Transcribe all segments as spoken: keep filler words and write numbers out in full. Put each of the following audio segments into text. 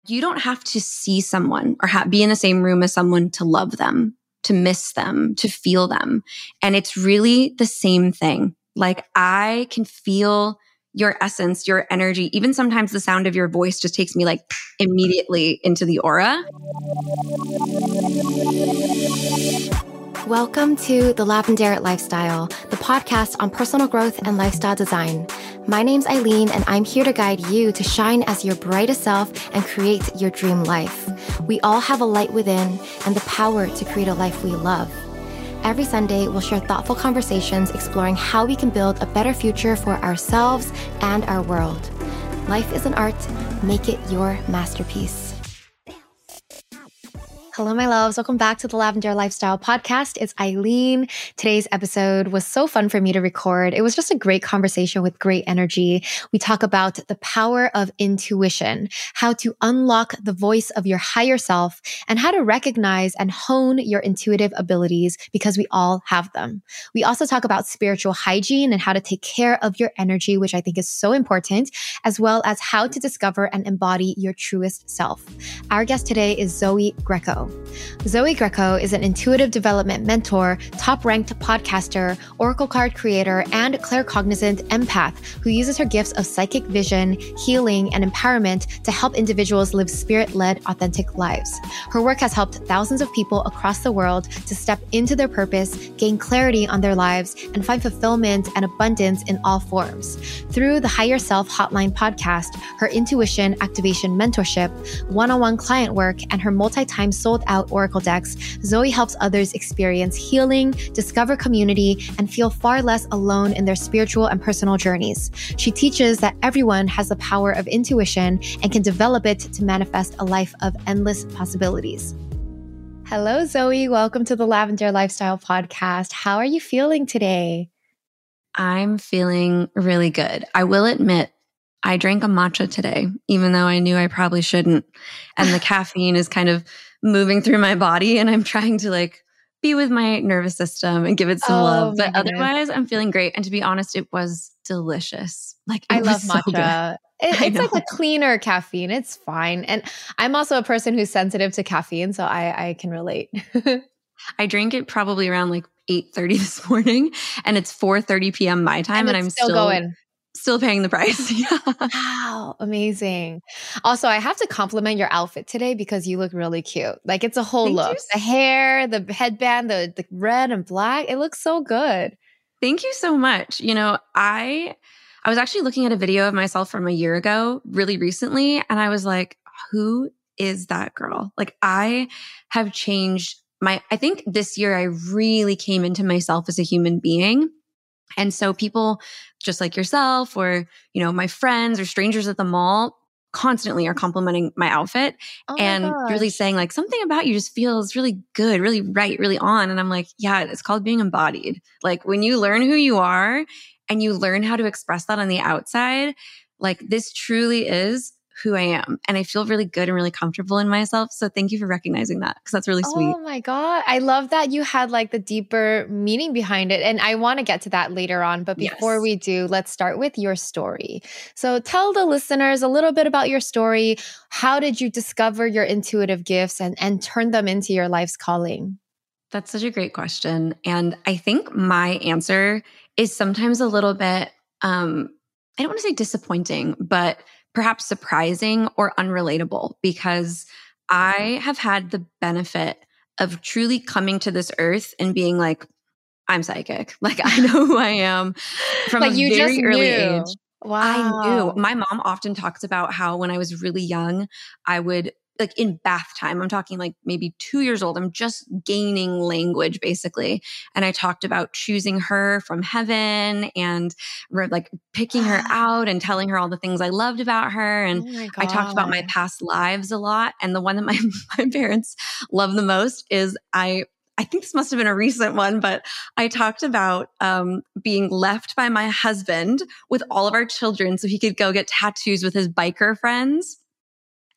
you don't have to see someone or ha- be in the same room as someone to love them, to miss them, to feel them. And it's really the same thing. Like I can feel your essence, your energy. Even sometimes the sound of your voice just takes me like immediately into the aura. Welcome to The Lavendaire Lifestyle, the podcast on personal growth and lifestyle design. My name's Eileen, and I'm here to guide you to shine as your brightest self and create your dream life. We all have a light within and the power to create a life we love. Every Sunday, we'll share thoughtful conversations exploring how we can build a better future for ourselves and our world. Life is an art. Make it your masterpiece. Hello, my loves. Welcome back to the Lavendaire Lifestyle Podcast. It's Eileen. Today's episode was so fun for me to record. It was just a great conversation with great energy. We talk about the power of intuition, how to unlock the voice of your higher self, and how to recognize and hone your intuitive abilities because we all have them. We also talk about spiritual hygiene and how to take care of your energy, which I think is so important, as well as how to discover and embody your truest self. Our guest today is Zoe Greco. Zoe Greco is an intuitive development mentor, top-ranked podcaster, oracle card creator, and claircognizant empath who uses her gifts of psychic vision, healing, and empowerment to help individuals live spirit-led, authentic lives. Her work has helped thousands of people across the world to step into their purpose, gain clarity on their lives, and find fulfillment and abundance in all forms. Through the Higher Self Hotline podcast, her intuition activation mentorship, one-on-one client work, and her multi-time sold out Oracle decks, Zoe helps others experience healing, discover community, and feel far less alone in their spiritual and personal journeys. She teaches that everyone has the power of intuition and can develop it to manifest a life of endless possibilities. Hello, Zoe. Welcome to the Lavendaire Lifestyle Podcast. How are you feeling today? I'm feeling really good. I will admit, I drank a matcha today, even though I knew I probably shouldn't. And the caffeine is kind of moving through my body, and I'm trying to like be with my nervous system and give it some oh, love. But goodness. Otherwise, I'm feeling great. And to be honest, it was delicious. Like it I love was so matcha. It, I it's know. like a cleaner caffeine. It's fine. And I'm also a person who's sensitive to caffeine, so I, I can relate. I drank it probably around like eight thirty this morning, and it's four thirty p.m. my time, and, and I'm still, still going. Still paying the price. Yeah. Wow, amazing. Also, I have to compliment your outfit today because you look really cute. Like it's a whole Thank look. you. The hair, the headband, the, the red and black. It looks so good. Thank you so much. You know, I I was actually looking at a video of myself from a year ago, really recently, and I was like, who is that girl? Like I have changed my I think this year I really came into myself as a human being. And so people just like yourself or, you know, my friends or strangers at the mall constantly are complimenting my outfit Oh my and really gosh. saying like something about you just feels really good, really right, really on. And I'm like, yeah, it's called being embodied. Like when you learn who you are and you learn how to express that on the outside, like this truly is who I am. And I feel really good and really comfortable in myself. So thank you for recognizing that because that's really sweet. Oh my God. I love that you had like the deeper meaning behind it. And I want to get to that later on. But before Yes. we do, let's start with your story. So tell the listeners a little bit about your story. How did you discover your intuitive gifts and, and turn them into your life's calling? That's such a great question. And I think my answer is sometimes a little bit, um, I don't want to say disappointing, but perhaps surprising or unrelatable because I have had the benefit of truly coming to this earth and being like, I'm psychic. Like I know who I am from like a you very just early knew. age. Wow. I knew. My mom often talks about how when I was really young, I would like in bath time, I'm talking like maybe two years old. I'm just gaining language basically. And I talked about choosing her from heaven and re- like picking her out and telling her all the things I loved about her. And Oh my I talked about my God. past lives a lot. And the one that my, my parents love the most is I I think this must have been a recent one, but I talked about um, being left by my husband with all of our children so he could go get tattoos with his biker friends.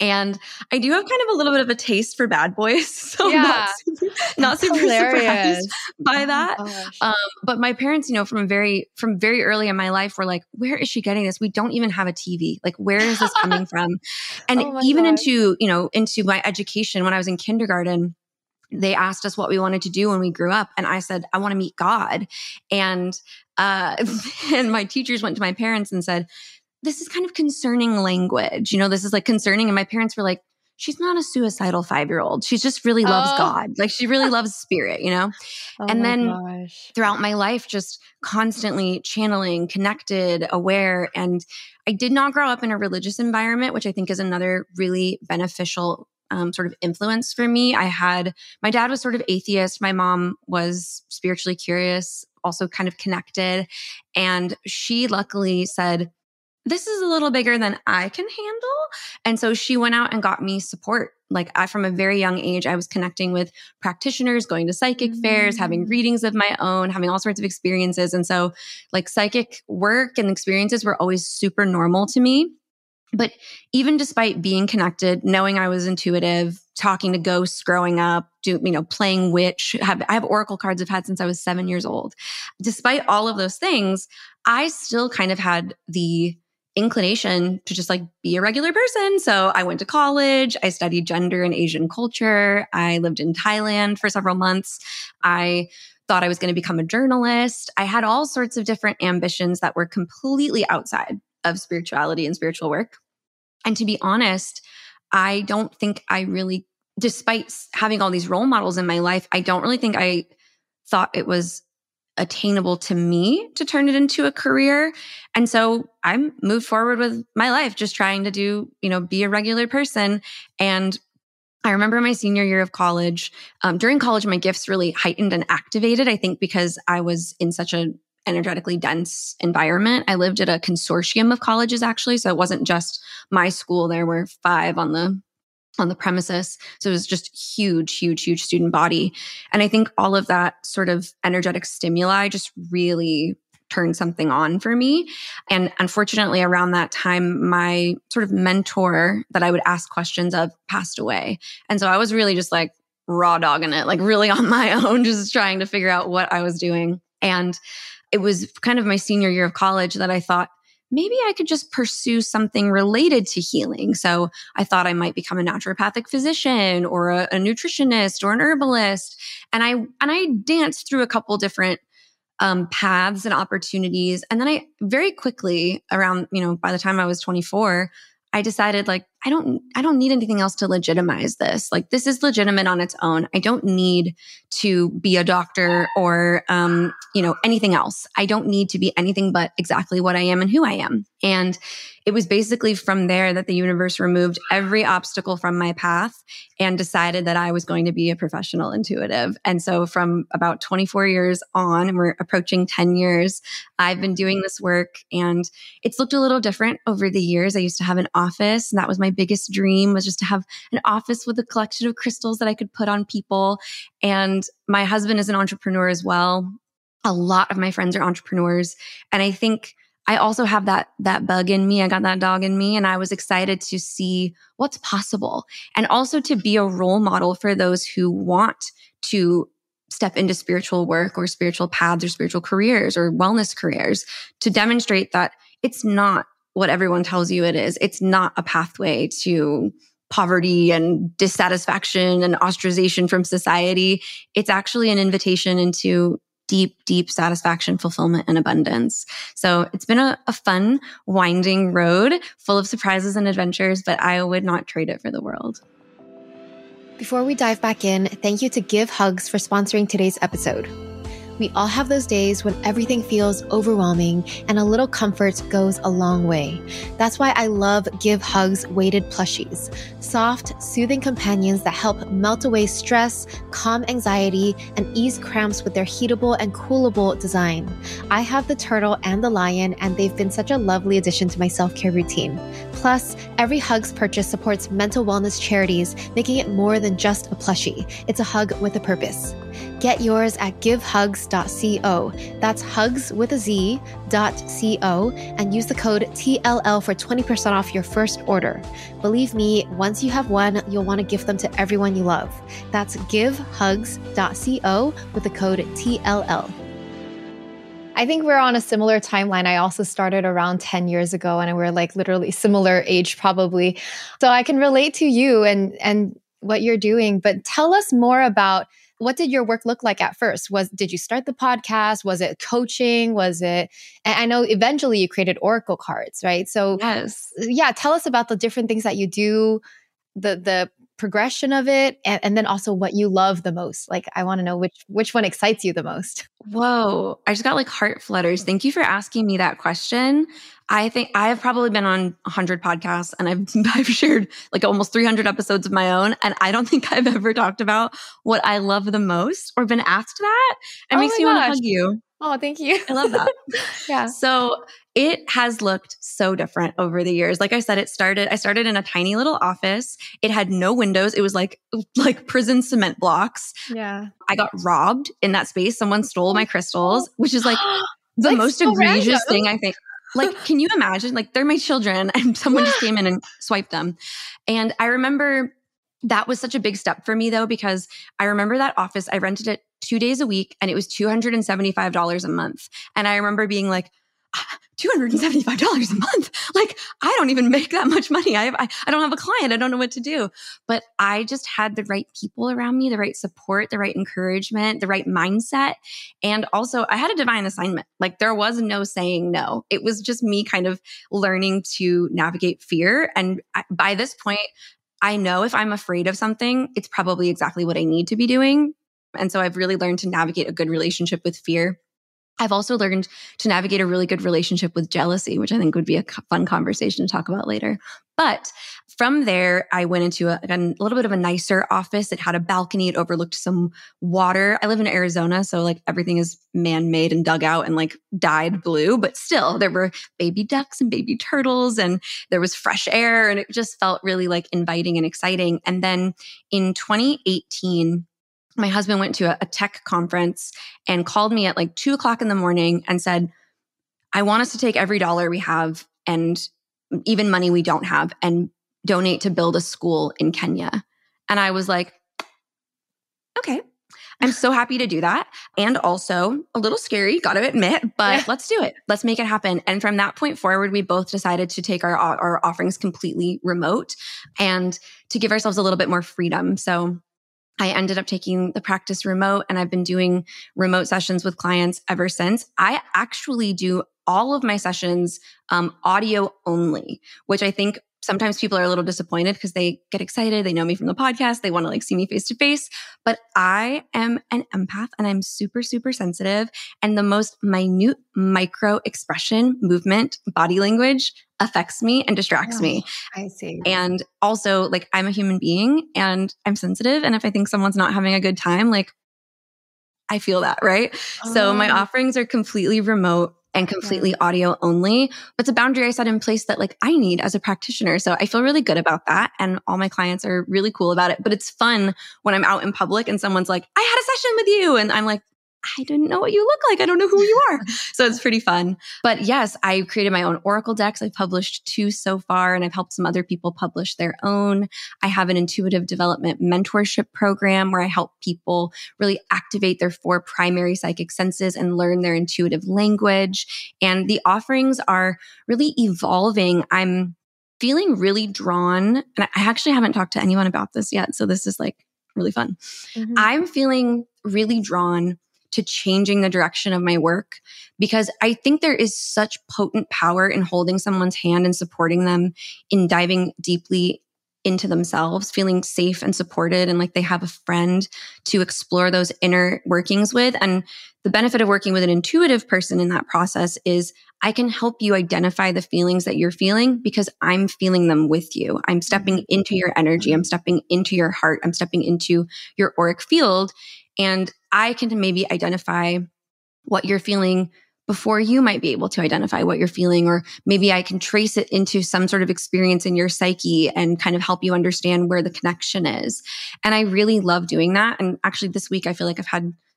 And I do have kind of a little bit of a taste for bad boys. So Yeah. I'm not super, not super surprised by that. Oh, um, but my parents, you know, from very, from very early in my life were like, where is she getting this? We don't even have a T V. Like, where is this coming from? And Oh even gosh. into, you know, into my education, when I was in kindergarten, they asked us what we wanted to do when we grew up. And I said, I want to meet God. And, uh, and my teachers went to my parents and said, this is kind of concerning language. You know, this is like concerning. And my parents were like, she's not a suicidal five-year-old. She just really loves Oh. God. Like, she really loves spirit, you know? Oh and my then gosh. throughout my life, just constantly channeling, connected, aware. And I did not grow up in a religious environment, which I think is another really beneficial Um, sort of influence for me. I had, my dad was sort of atheist. My mom was spiritually curious, also kind of connected. And she luckily said, this is a little bigger than I can handle. And so she went out and got me support. Like, I, from a very young age, I was connecting with practitioners, going to psychic mm-hmm. fairs, having readings of my own, having all sorts of experiences. And so like psychic work and experiences were always super normal to me. But even despite being connected, knowing I was intuitive, talking to ghosts growing up, do, you know, playing witch, have, I have oracle cards I've had since I was seven years old. Despite all of those things, I still kind of had the inclination to just like be a regular person. So I went to college. I studied gender and Asian culture. I lived in Thailand for several months. I thought I was going to become a journalist. I had all sorts of different ambitions that were completely outside of spirituality and spiritual work. And to be honest, I don't think I really, despite having all these role models in my life, I don't really think I thought it was attainable to me to turn it into a career. And so I moved forward with my life, just trying to do, you know, be a regular person. And I remember my senior year of college, um, during college, my gifts really heightened and activated, I think because I was in such a energetically dense environment. I lived at a consortium of colleges, actually. So it wasn't just my school. There were five on the on the premises. So it was just huge, huge, huge student body. And I think all of that sort of energetic stimuli just really turned something on for me. And unfortunately, around that time, my sort of mentor that I would ask questions of passed away. And so I was really just like raw dogging it, like really on my own, just trying to figure out what I was doing. And it was kind of my senior year of college that I thought, maybe I could just pursue something related to healing. So I thought I might become a naturopathic physician or a, a nutritionist or an herbalist. And I, and I danced through a couple different um, paths and opportunities. And then I very quickly around, you know, by the time I was twenty-four, I decided like, I don't, I don't need anything else to legitimize this. Like, this is legitimate on its own. I don't need to be a doctor or, um, you know, anything else. I don't need to be anything but exactly what I am and who I am. And it was basically from there that the universe removed every obstacle from my path and decided that I was going to be a professional intuitive. And so from about twenty-four years on, and we're approaching ten years, I've been doing this work, and it's looked a little different over the years. I used to have an office, and that was my biggest dream, was just to have an office with a collection of crystals that I could put on people. And my husband is an entrepreneur as well. A lot of my friends are entrepreneurs. And I think I also have that, that bug in me. I got that dog in me, and I was excited to see what's possible, and also to be a role model for those who want to step into spiritual work or spiritual paths or spiritual careers or wellness careers, to demonstrate that it's not what everyone tells you it is. It's not a pathway to poverty and dissatisfaction and ostracization from society. It's actually an invitation into deep, deep satisfaction, fulfillment, and abundance. So it's been a, a fun, winding road full of surprises and adventures, but I would not trade it for the world. Before we dive back in, thank you to Give Hugs for sponsoring today's episode. We all have those days when everything feels overwhelming, and a little comfort goes a long way. That's why I love Give Hugs weighted plushies, soft, soothing companions that help melt away stress, calm anxiety, and ease cramps with their heatable and coolable design. I have the turtle and the lion, and they've been such a lovely addition to my self-care routine. Plus, every Hugs purchase supports mental wellness charities, making it more than just a plushie. It's a hug with a purpose. Get yours at give hugs dot co. That's hugs with a Z dot co, and use the code T L L for twenty percent off your first order. Believe me, once you have one, you'll want to gift them to everyone you love. That's give hugs dot co with the code T L L. I think we're on a similar timeline. I also started around ten years ago, and we're like literally similar age probably. So I can relate to you and, and what you're doing, but tell us more about what did your work look like at first? Was did you start the podcast? Was it coaching? Was it, and I know eventually you created Oracle cards, right? So yes. yeah, tell us about the different things that you do, the the progression of it, and, and then also what you love the most. Like, I want to know which which one excites you the most. Whoa, I just got like heart flutters. Thank you for asking me that question. I think I've probably been on a hundred podcasts, and I've I've shared like almost three hundred episodes of my own. And I don't think I've ever talked about what I love the most or been asked that. It Oh makes my me want to gosh. hug you. Oh, thank you. I love that. Yeah. So it has looked so different over the years. Like I said, it started, I started in a tiny little office. It had no windows. It was like, like prison cement blocks. Yeah. I got robbed in that space. Someone stole my crystals, which is like the Like, most so egregious random. thing, I think. Like, can you imagine? Like, they're my children and someone just came in and swiped them. And I remember that was such a big step for me though, because I remember that office, I rented it two days a week and it was two hundred seventy-five dollars a month. And I remember being like, two hundred seventy-five dollars a month. Like, I don't even make that much money. I, have, I I don't have a client. I don't know what to do. But I just had the right people around me, the right support, the right encouragement, the right mindset. And also I had a divine assignment. Like, there was no saying no. It was just me kind of learning to navigate fear. And I, by this point, I know if I'm afraid of something, it's probably exactly what I need to be doing. And so I've really learned to navigate a good relationship with fear. I've also learned to navigate a really good relationship with jealousy, which I think would be a fun conversation to talk about later. But from there, I went into a, a little bit of a nicer office. It had a balcony. It overlooked some water. I live in Arizona, so like everything is man-made and dug out and like dyed blue. But still, there were baby ducks and baby turtles, and there was fresh air, and it just felt really like inviting and exciting. And then in twenty eighteen, my husband went to a, a tech conference and called me at like two o'clock in the morning and said, I want us to take every dollar we have and even money we don't have and donate to build a school in Kenya. And I was like, okay, I'm so happy to do that. And also a little scary, got to admit, but yeah. Let's do it. Let's make it happen. And from that point forward, we both decided to take our, our offerings completely remote and to give ourselves a little bit more freedom. So I ended up taking the practice remote, and I've been doing remote sessions with clients ever since. I actually do all of my sessions um, audio only, which I think sometimes people are a little disappointed because they get excited. They know me from the podcast. They want to like see me face to face, but I am an empath and I'm super, super sensitive. And the most minute micro expression, movement, body language affects me and distracts oh, me. I see. And also like I'm a human being and I'm sensitive. And if I think someone's not having a good time, like I feel that, right? Oh. So my offerings are completely remote and completely yeah. audio only. But it's a boundary I set in place that like I need as a practitioner. So I feel really good about that. And all my clients are really cool about it. But it's fun when I'm out in public and someone's like, I had a session with you. And I'm like, I didn't know what you look like. I don't know who you are. So it's pretty fun. But yes, I created my own Oracle decks. I've published two so far, and I've helped some other people publish their own. I have an intuitive development mentorship program where I help people really activate their four primary psychic senses and learn their intuitive language. And the offerings are really evolving. I'm feeling really drawn, and I actually haven't talked to anyone about this yet. So this is like really fun. Mm-hmm. I'm feeling really drawn to changing the direction of my work because I think there is such potent power in holding someone's hand and supporting them in diving deeply into themselves, feeling safe and supported and like they have a friend to explore those inner workings with. And the benefit of working with an intuitive person in that process is I can help you identify the feelings that you're feeling because I'm feeling them with you. I'm stepping into your energy. I'm stepping into your heart. I'm stepping into your auric field. And I can maybe identify what you're feeling before you might be able to identify what you're feeling, or maybe I can trace it into some sort of experience in your psyche and kind of help you understand where the connection is. And I really love doing that. And actually this week, I feel like I've had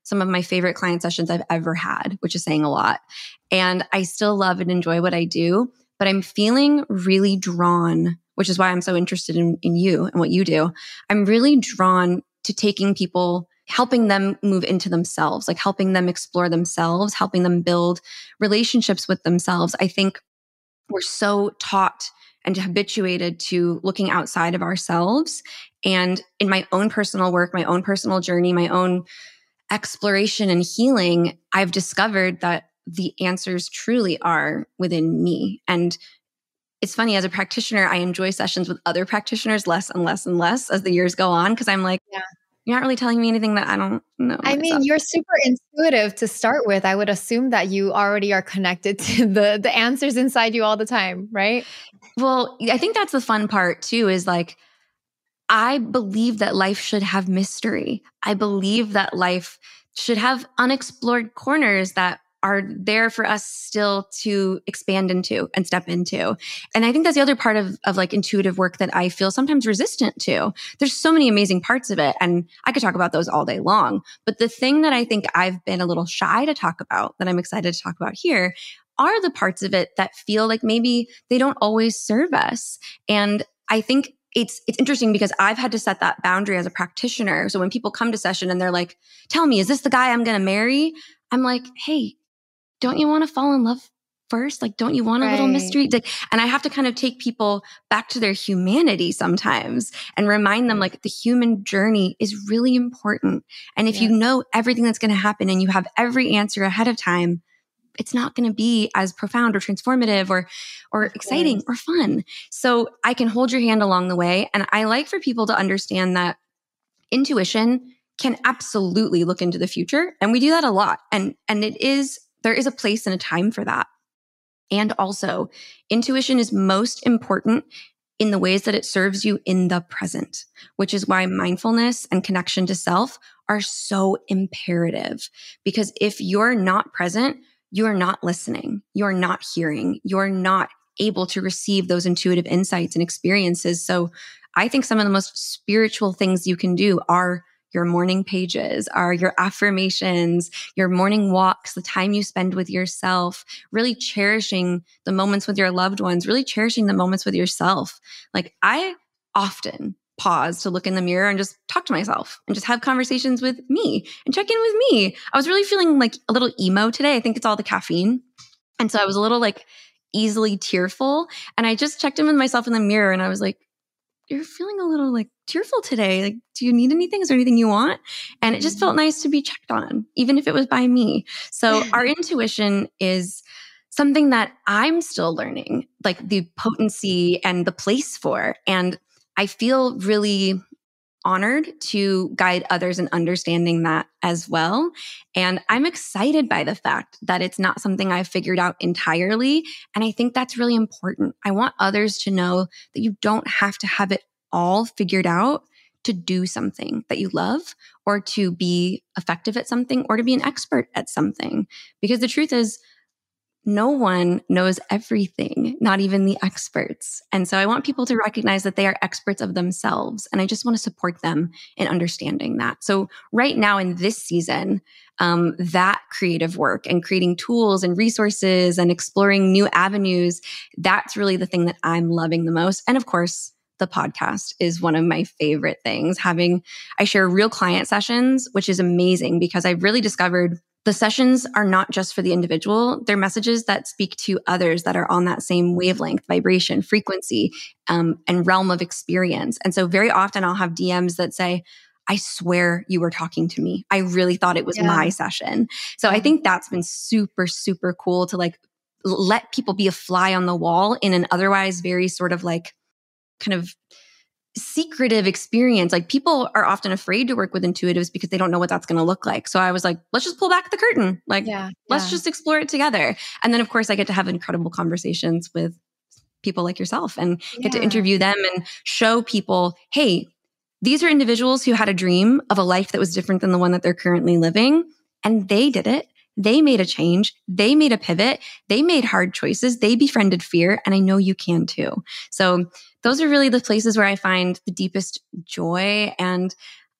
some of my favorite client sessions I've ever had, which is saying a lot. And I still love and enjoy what I do, but I'm feeling really drawn, which is why I'm so interested in, in you and what you do. I'm really drawn to taking people, helping them move into themselves, like helping them explore themselves, helping them build relationships with themselves. I think we're so taught and habituated to looking outside of ourselves. And in my own personal work, my own personal journey, my own exploration and healing, I've discovered that the answers truly are within me. And it's funny, as a practitioner, I enjoy sessions with other practitioners less and less and less as the years go on, because I'm like, yeah. You're not really telling me anything that I don't know. I mean, you're super intuitive to start with. I would assume that you already are connected to the, the answers inside you all the time, right? Well, I think that's the fun part too, is like, I believe that life should have mystery. I believe that life should have unexplored corners that are there for us still to expand into and step into. And I think that's the other part of, of like intuitive work that I feel sometimes resistant to. There's so many amazing parts of it, and I could talk about those all day long. But the thing that I think I've been a little shy to talk about, that I'm excited to talk about here, are the parts of it that feel like maybe they don't always serve us. And I think It's it's interesting because I've had to set that boundary as a practitioner. So when people come to session and they're like, tell me, is this the guy I'm going to marry? I'm like, hey, don't you want to fall in love first? Like, don't you want a right. little mystery? Like, and I have to kind of take people back to their humanity sometimes and remind them like the human journey is really important. And if yes. you know everything that's going to happen and you have every answer ahead of time, it's not going to be as profound or transformative or, or exciting or fun. So I can hold your hand along the way. And I like for people to understand that intuition can absolutely look into the future. And we do that a lot. And, and it is, there is a place and a time for that. And also, intuition is most important in the ways that it serves you in the present, which is why mindfulness and connection to self are so imperative. Because if you're not present, you are not listening, you're not hearing, you're not able to receive those intuitive insights and experiences. So I think some of the most spiritual things you can do are your morning pages, are your affirmations, your morning walks, the time you spend with yourself, really cherishing the moments with your loved ones, really cherishing the moments with yourself. Like, I often pause to look in the mirror and just talk to myself and just have conversations with me and check in with me. I was really feeling like a little emo today. I think it's all the caffeine. And so I was a little like easily tearful. And I just checked in with myself in the mirror and I was like, you're feeling a little like tearful today. Like, do you need anything? Is there anything you want? And it just felt nice to be checked on, even if it was by me. So our intuition is something that I'm still learning, like the potency and the place for. And I feel really honored to guide others in understanding that as well. And I'm excited by the fact that it's not something I've figured out entirely. And I think that's really important. I want others to know that you don't have to have it all figured out to do something that you love or to be effective at something or to be an expert at something. Because the truth is, no one knows everything, not even the experts. And so I want people to recognize that they are experts of themselves. And I just want to support them in understanding that. So right now in this season, um, that creative work and creating tools and resources and exploring new avenues, that's really the thing that I'm loving the most. And of course, the podcast is one of my favorite things. Having, I share real client sessions, which is amazing because I've really discovered the sessions are not just for the individual. They're messages that speak to others that are on that same wavelength, vibration, frequency, um, and realm of experience. And so very often I'll have D Ms that say, I swear you were talking to me. I really thought it was yeah. my session. So I think that's been super, super cool to like let people be a fly on the wall in an otherwise very sort of like kind of secretive experience. Like, people are often afraid to work with intuitives because they don't know what that's going to look like. So I was like, let's just pull back the curtain. Like, yeah, let's yeah. just explore it together. And then of course I get to have incredible conversations with people like yourself and get yeah. to interview them and show people, hey, these are individuals who had a dream of a life that was different than the one that they're currently living. And they did it. They made a change. They made a pivot. They made hard choices. They befriended fear. And I know you can too. So those are really the places where I find the deepest joy. And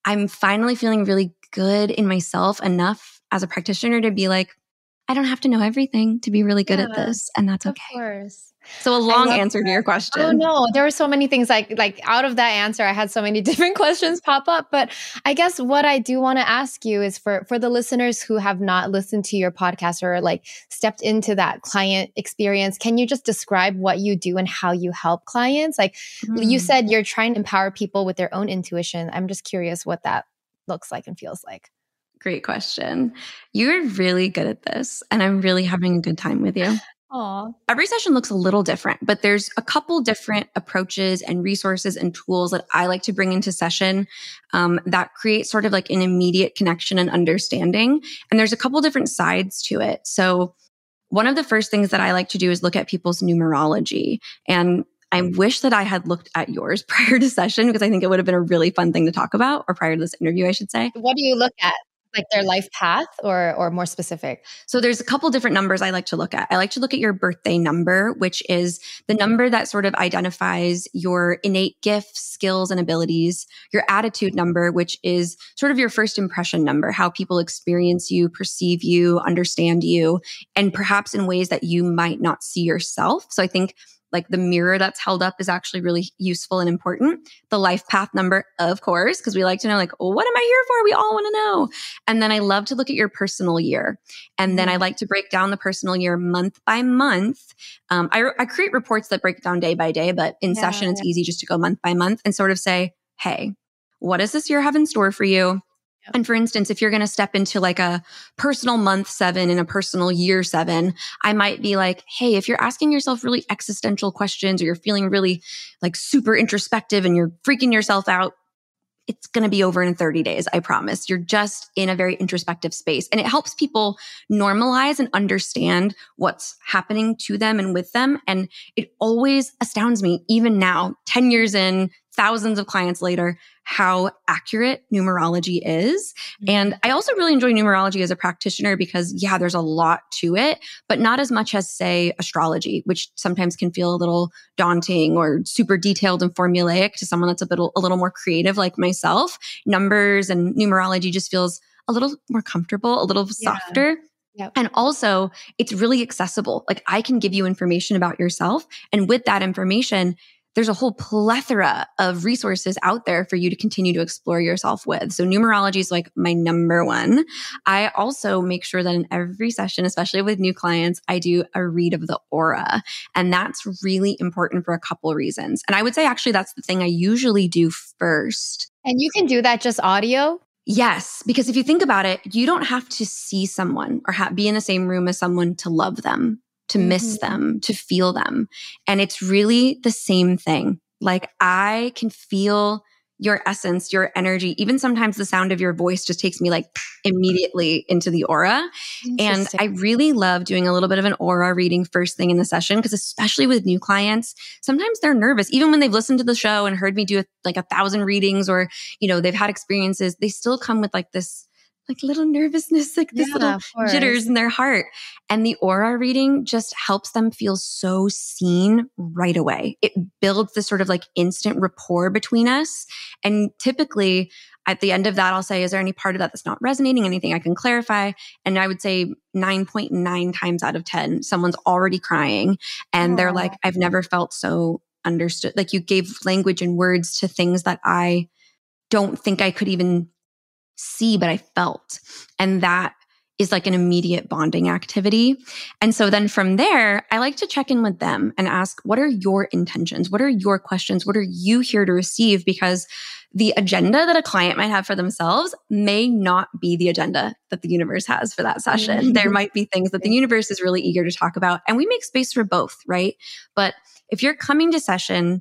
I'm finally feeling really good in myself enough as a practitioner to be like, I don't have to know everything to be really good Yeah, at this. And that's of okay. course. So a I long love answer to your that. question. Oh no, there were so many things like like out of that answer, I had so many different questions pop up. But I guess what I do want to ask you is for for the listeners who have not listened to your podcast or like stepped into that client experience, can you just describe what you do and how you help clients? Like you Mm, said, you're trying to empower people with their own intuition. I'm just curious what that looks like and feels like. great question. You're really good at this, and I'm really having a good time with you. Aw. Every session looks a little different, but there's a couple different approaches and resources and tools that I like to bring into session um, that create sort of like an immediate connection and understanding. And there's a couple different sides to it. So one of the first things that I like to do is look at people's numerology. And I wish that I had looked at yours prior to session because I think it would have been a really fun thing to talk about, or prior to this interview, I should say. What do you look at? Like their life path or or more specific? So there's a couple different numbers I like to look at. I like to look at your birthday number, which is the number that sort of identifies your innate gifts, skills, and abilities. Your attitude number, which is sort of your first impression number, how people experience you, perceive you, understand you, and perhaps in ways that you might not see yourself. So I think like the mirror that's held up is actually really useful and important. The life path number, of course, because we like to know like, oh, what am I here for? We all want to know. And then I love to look at your personal year. And then I like to break down the personal year month by month. Um, I, I create reports that break down day by day, but in Yeah, session, it's yeah. easy just to go month by month and sort of say, hey, what does this year have in store for you? And for instance, if you're going to step into like a personal month seven and a personal year seven, I might be like, hey, if you're asking yourself really existential questions or you're feeling really like super introspective and you're freaking yourself out, it's going to be over in thirty days. I promise. You're just in a very introspective space. And it helps people normalize and understand what's happening to them and with them. And it always astounds me, even now, ten years in, thousands of clients later, how accurate numerology is. Mm-hmm. And I also really enjoy numerology as a practitioner because, yeah, there's a lot to it, but not as much as, say, astrology, which sometimes can feel a little daunting or super detailed and formulaic to someone that's a bit a little more creative like myself. Numbers and numerology just feels a little more comfortable, a little softer. Yeah. Yep. And also, it's really accessible. Like I can give you information about yourself. And with that information, there's a whole plethora of resources out there for you to continue to explore yourself with. So numerology is like my number one. I also make sure that in every session, especially with new clients, I do a read of the aura. And that's really important for a couple of reasons. And I would say actually that's the thing I usually do first. And you can do that just audio? Yes, because if you think about it, you don't have to see someone or ha- be in the same room as someone to love them, to miss Mm-hmm. them, to feel them. And it's really the same thing. Like I can feel your essence, your energy. Even sometimes the sound of your voice just takes me like immediately into the aura. And I really love doing a little bit of an aura reading first thing in the session, because especially with new clients, sometimes they're nervous. Even when they've listened to the show and heard me do like a thousand readings or, you know, they've had experiences, they still come with like this like little nervousness, like this Yeah, little of course. jitters in their heart. And the aura reading just helps them feel so seen right away. It builds this sort of like instant rapport between us. And typically at the end of that, I'll say, is there any part of that that's not resonating? Anything I can clarify? And I would say nine point nine times out of ten, someone's already crying and Aww. They're like, I've never felt so understood. Like you gave language and words to things that I don't think I could even see, but I felt. And that is like an immediate bonding activity. And so then from there, I like to check in with them and ask, what are your intentions? What are your questions? What are you here to receive? Because the agenda that a client might have for themselves may not be the agenda that the universe has for that session. Mm-hmm. There might be things that the universe is really eager to talk about. And we make space for both, right? But if you're coming to session,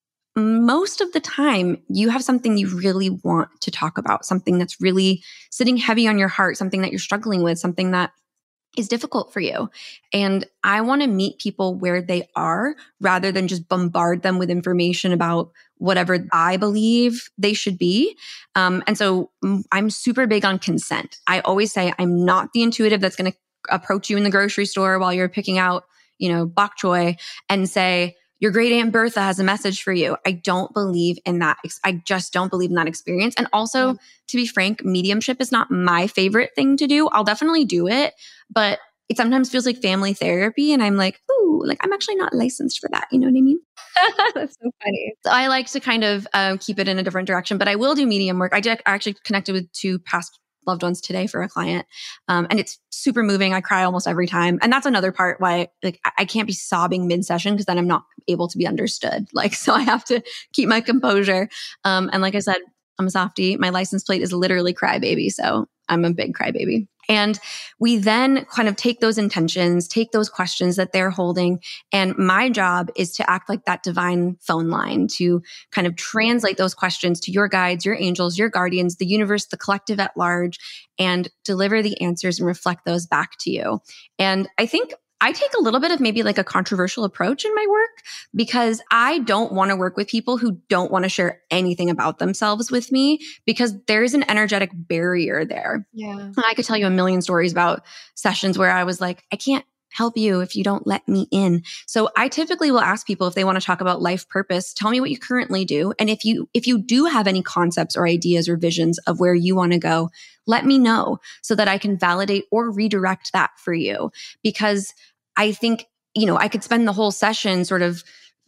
most of the time you have something you really want to talk about, something that's really sitting heavy on your heart, something that you're struggling with, something that is difficult for you. And I want to meet people where they are rather than just bombard them with information about whatever I believe they should be. Um, and so I'm super big on consent. I always say I'm not the intuitive that's going to approach you in the grocery store while you're picking out, you know, bok choy and say, your great Aunt Bertha has a message for you. I don't believe in that. I just don't believe in that experience. And also, yeah. to be frank, mediumship is not my favorite thing to do. I'll definitely do it, but it sometimes feels like family therapy. And I'm like, ooh, like I'm actually not licensed for that. You know what I mean? That's so funny. So I like to kind of um, keep it in a different direction, but I will do medium work. I, did, I actually connected with two past loved ones today for a client. Um, and it's super moving. I cry almost every time. And that's another part why like I can't be sobbing mid session because then I'm not able to be understood. Like, so I have to keep my composure. Um, and like I said, I'm a softie. My license plate is literally crybaby. So I'm a big crybaby. And we then kind of take those intentions, take those questions that they're holding. And my job is to act like that divine phone line to kind of translate those questions to your guides, your angels, your guardians, the universe, the collective at large, and deliver the answers and reflect those back to you. And I think I take a little bit of maybe like a controversial approach in my work because I don't want to work with people who don't want to share anything about themselves with me because there's an energetic barrier there. Yeah. And I could tell you a million stories about sessions where I was like, I can't help you if you don't let me in. So I typically will ask people if they want to talk about life purpose, tell me what you currently do. And if you, if you do have any concepts or ideas or visions of where you want to go, let me know so that I can validate or redirect that for you. Because I think, you know, I could spend the whole session sort of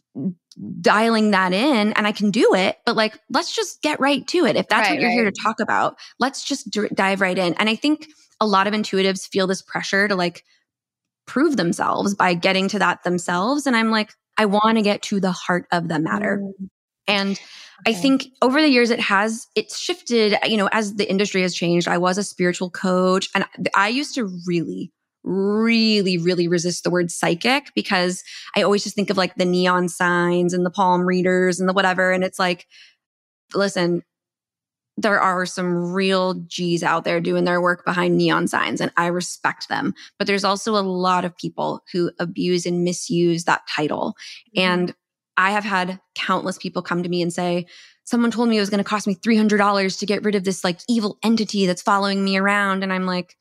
dialing that in and I can do it, but like, let's just get right to it. If that's right, what you're right. here to talk about, let's just d- dive right in. And I think a lot of intuitives feel this pressure to like prove themselves by getting to that themselves. And I'm like, I want to get to the heart of the matter. Mm. And okay. I think over the years, it has, it's shifted, you know, as the industry has changed. I was a spiritual coach and I used to really really, really resist the word psychic because I always just think of like the neon signs and the palm readers and the whatever. And it's like, listen, there are some real G's out there doing their work behind neon signs and I respect them. But there's also a lot of people who abuse and misuse that title. Mm-hmm. And I have had countless people come to me and say, someone told me it was going to cost me three hundred dollars to get rid of this like evil entity that's following me around. And I'm like,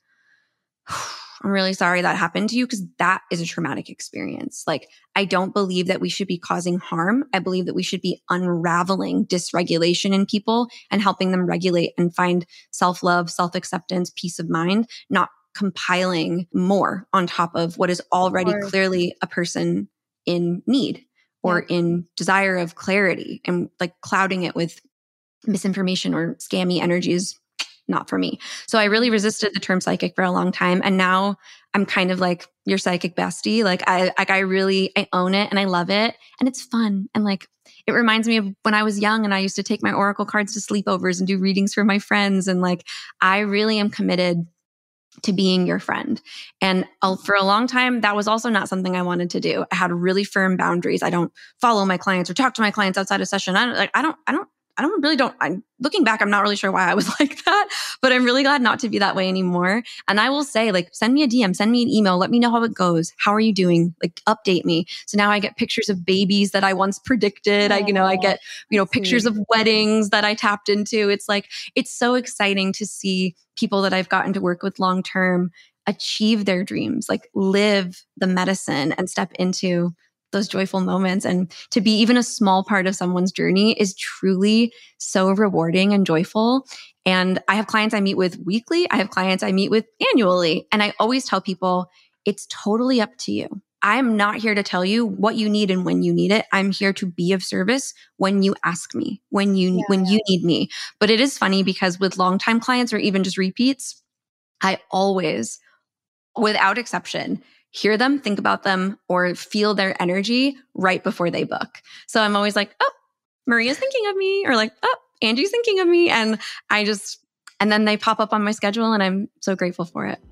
I'm really sorry that happened to you because that is a traumatic experience. Like, I don't believe that we should be causing harm. I believe that we should be unraveling dysregulation in people and helping them regulate and find self-love, self-acceptance, peace of mind, not compiling more on top of what is already or, clearly a person in need or yeah. in desire of clarity and like clouding it with misinformation or scammy energies. Not for me. So I really resisted the term psychic for a long time. And now I'm kind of like your psychic bestie. Like I, like I really, I own it and I love it and it's fun. And like, it reminds me of when I was young and I used to take my oracle cards to sleepovers and do readings for my friends. And like, I really am committed to being your friend. And I'll, for a long time, that was also not something I wanted to do. I had really firm boundaries. I don't follow my clients or talk to my clients outside of session. I don't like, I don't, I don't, I don't really don't, I'm looking back, I'm not really sure why I was like that, but I'm really glad not to be that way anymore. And I will say like, send me a D M, send me an email, let me know how it goes. How are you doing? Like update me. So now I get pictures of babies that I once predicted. Oh, I, you know, I get, you know, pictures sweet. Of weddings that I tapped into. It's like, it's so exciting to see people that I've gotten to work with long-term achieve their dreams, like live the medicine and step into those joyful moments. And to be even a small part of someone's journey is truly so rewarding and joyful. And I have clients I meet with weekly. I have clients I meet with annually. And I always tell people, it's totally up to you. I'm not here to tell you what you need and when you need it. I'm here to be of service when you ask me, when you, yeah. when you need me. But it is funny because with longtime clients or even just repeats, I always, without exception, hear them, think about them, or feel their energy right before they book. So I'm always like, oh, Maria's thinking of me, or like, oh, Angie's thinking of me. And I just, and then they pop up on my schedule and I'm so grateful for it.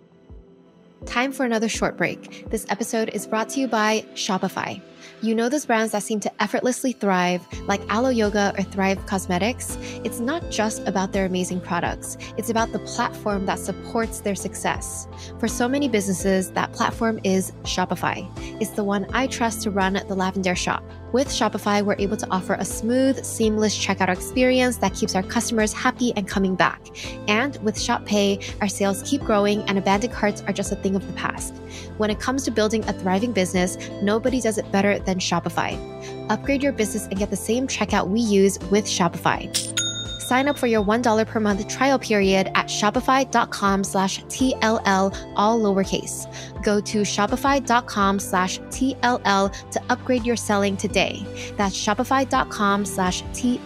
Time for another short break. This episode is brought to you by Shopify. You know those brands that seem to effortlessly thrive, like Alo Yoga or Thrive Cosmetics? It's not just about their amazing products. It's about the platform that supports their success. For so many businesses, that platform is Shopify. It's the one I trust to run the Lavendaire shop. With Shopify, we're able to offer a smooth, seamless checkout experience that keeps our customers happy and coming back. And with Shop Pay, our sales keep growing and abandoned carts are just a thing of the past. When it comes to building a thriving business, nobody does it better than Shopify. Upgrade your business and get the same checkout we use with Shopify. Sign up for your one dollar per month trial period at shopify.com slash TLL, all lowercase. Go to shopify.com slash TLL to upgrade your selling today. That's shopify.com slash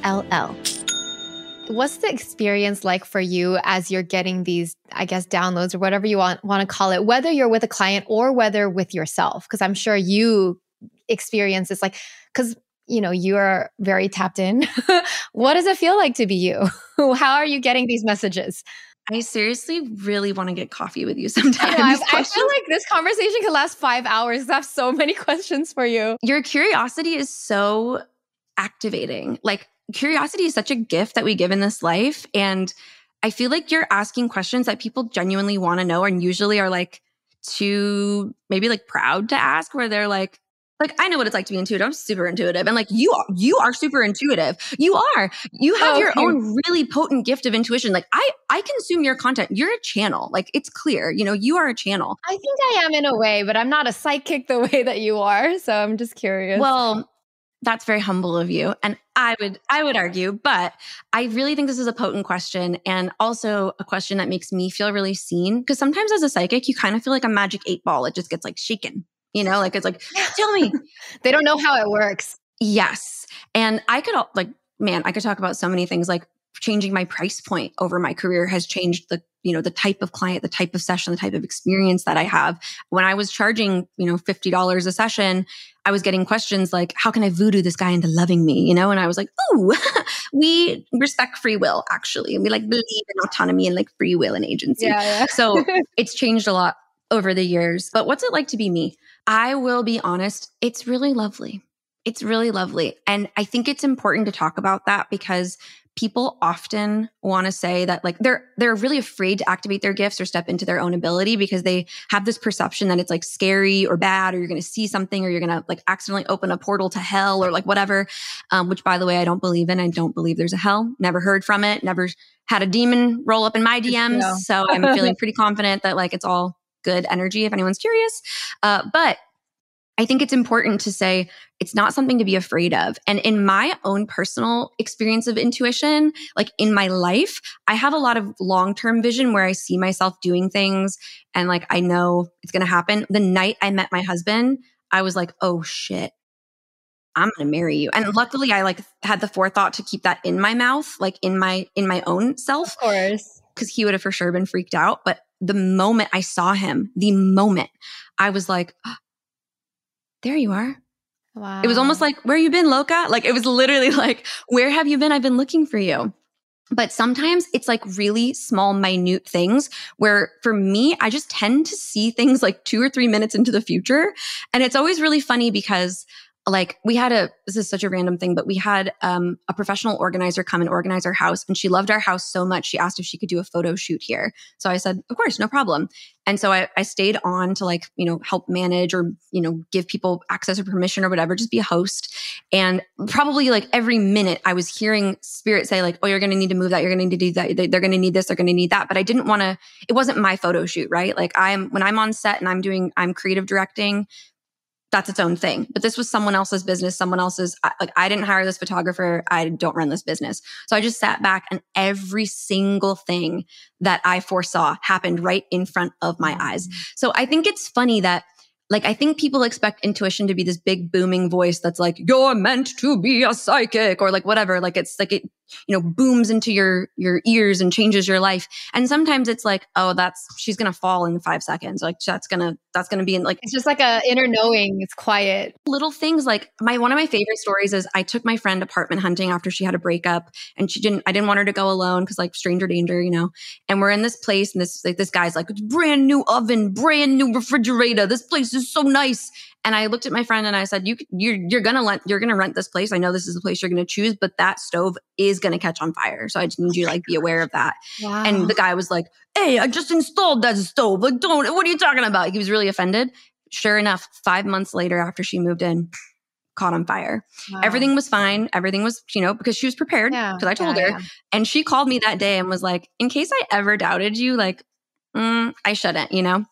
TLL. What's the experience like for you as you're getting these, I guess, downloads or whatever you want, want to call it, whether you're with a client or whether with yourself? Because I'm sure you experience this, like, because you know, you're very tapped in. What does it feel like to be you? How are you getting these messages? I seriously really want to get coffee with you sometimes. I, know, I, I feel like this conversation could last five hours because I have so many questions for you. Your curiosity is so activating. Like, curiosity is such a gift that we give in this life. And I feel like you're asking questions that people genuinely want to know and usually are like too, maybe like proud to ask, where they're like, Like, I know what it's like to be intuitive. I'm super intuitive. And like, you are, you are super intuitive. You are. You have oh, your okay. own really potent gift of intuition. Like, I, I consume your content. You're a channel. Like, it's clear. You know, you are a channel. I think I am in a way, but I'm not a psychic the way that you are. So I'm just curious. Well, that's very humble of you. And I would, I would argue, but I really think this is a potent question, and also a question that makes me feel really seen. Because sometimes as a psychic, you kind of feel like a magic eight ball. It just gets like shaken. You know, like, it's like, tell me. They don't know how it works. Yes. And I could like, man, I could talk about so many things, like changing my price point over my career has changed the, you know, the type of client, the type of session, the type of experience that I have. When I was charging, you know, fifty dollars a session, I was getting questions like, how can I voodoo this guy into loving me? You know? And I was like, ooh, we respect free will, actually. And we like believe in autonomy and like free will and agency. Yeah, yeah. So it's changed a lot over the years. But what's it like to be me? I will be honest, it's really lovely. It's really lovely. And I think it's important to talk about that because people often want to say that like they're they're really afraid to activate their gifts or step into their own ability because they have this perception that it's like scary or bad, or you're going to see something, or you're going to like accidentally open a portal to hell or like whatever, um, which by the way, I don't believe in. I don't believe there's a hell. Never heard from it. Never had a demon roll up in my D Ms. No. So I'm feeling pretty confident that like it's all good energy if anyone's curious. Uh, but I think it's important to say it's not something to be afraid of. And in my own personal experience of intuition, like in my life, I have a lot of long-term vision where I see myself doing things and like I know it's going to happen. The night I met my husband, I was like, oh shit, I'm going to marry you. And luckily I like had the forethought to keep that in my mouth, like in my in my own self. Of course. Because he would have for sure been freaked out. But the moment I saw him, the moment I was like, oh, there you are. Wow. It was almost like, where you been, loca? Like, it was literally like, where have you been? I've been looking for you. But sometimes it's like really small, minute things where for me, I just tend to see things like two or three minutes into the future. And it's always really funny because like we had a, this is such a random thing, but we had um, a professional organizer come and organize our house. And she loved our house so much. She asked if she could do a photo shoot here. So I said, of course, no problem. And so I, I stayed on to like, you know, help manage or, you know, give people access or permission or whatever, just be a host. And probably like every minute I was hearing spirit say like, oh, you're going to need to move that. You're going to need to do that. They're going to need this. They're going to need that. But I didn't want to, it wasn't my photo shoot, right? Like I'm, when I'm on set and I'm doing, I'm creative directing, that's its own thing. But this was someone else's business, someone else's, like I didn't hire this photographer. I don't run this business. So I just sat back and every single thing that I foresaw happened right in front of my eyes. So I think it's funny that like, I think people expect intuition to be this big booming voice that's like, you're meant to be a psychic or like whatever. Like it's like it, you know, booms into your, your ears and changes your life. And sometimes it's like, oh, that's, she's going to fall in five seconds. Like that's going to, that's going to be in like, it's just like a inner knowing. It's quiet. Little things like my, one of my favorite stories is I took my friend apartment hunting after she had a breakup and she didn't, I didn't want her to go alone because like stranger danger, you know, and we're in this place and this, like this guy's like, it's brand new oven, brand new refrigerator. This place is so nice. And I looked at my friend and I said, you, you're, you're going to let, you're going to rent this place. I know this is the place you're going to choose, but that stove is going to catch on fire. So I just need you to like be aware of that. Wow. And the guy was like, hey, I just installed that stove. Like, don't, what are you talking about? He was really offended. Sure enough, five months later after she moved in, caught on fire. Wow. Everything was fine. Everything was, you know, because she was prepared because yeah, I told yeah, her. Yeah. And she called me that day and was like, in case I ever doubted you, like, mm, I shouldn't, you know?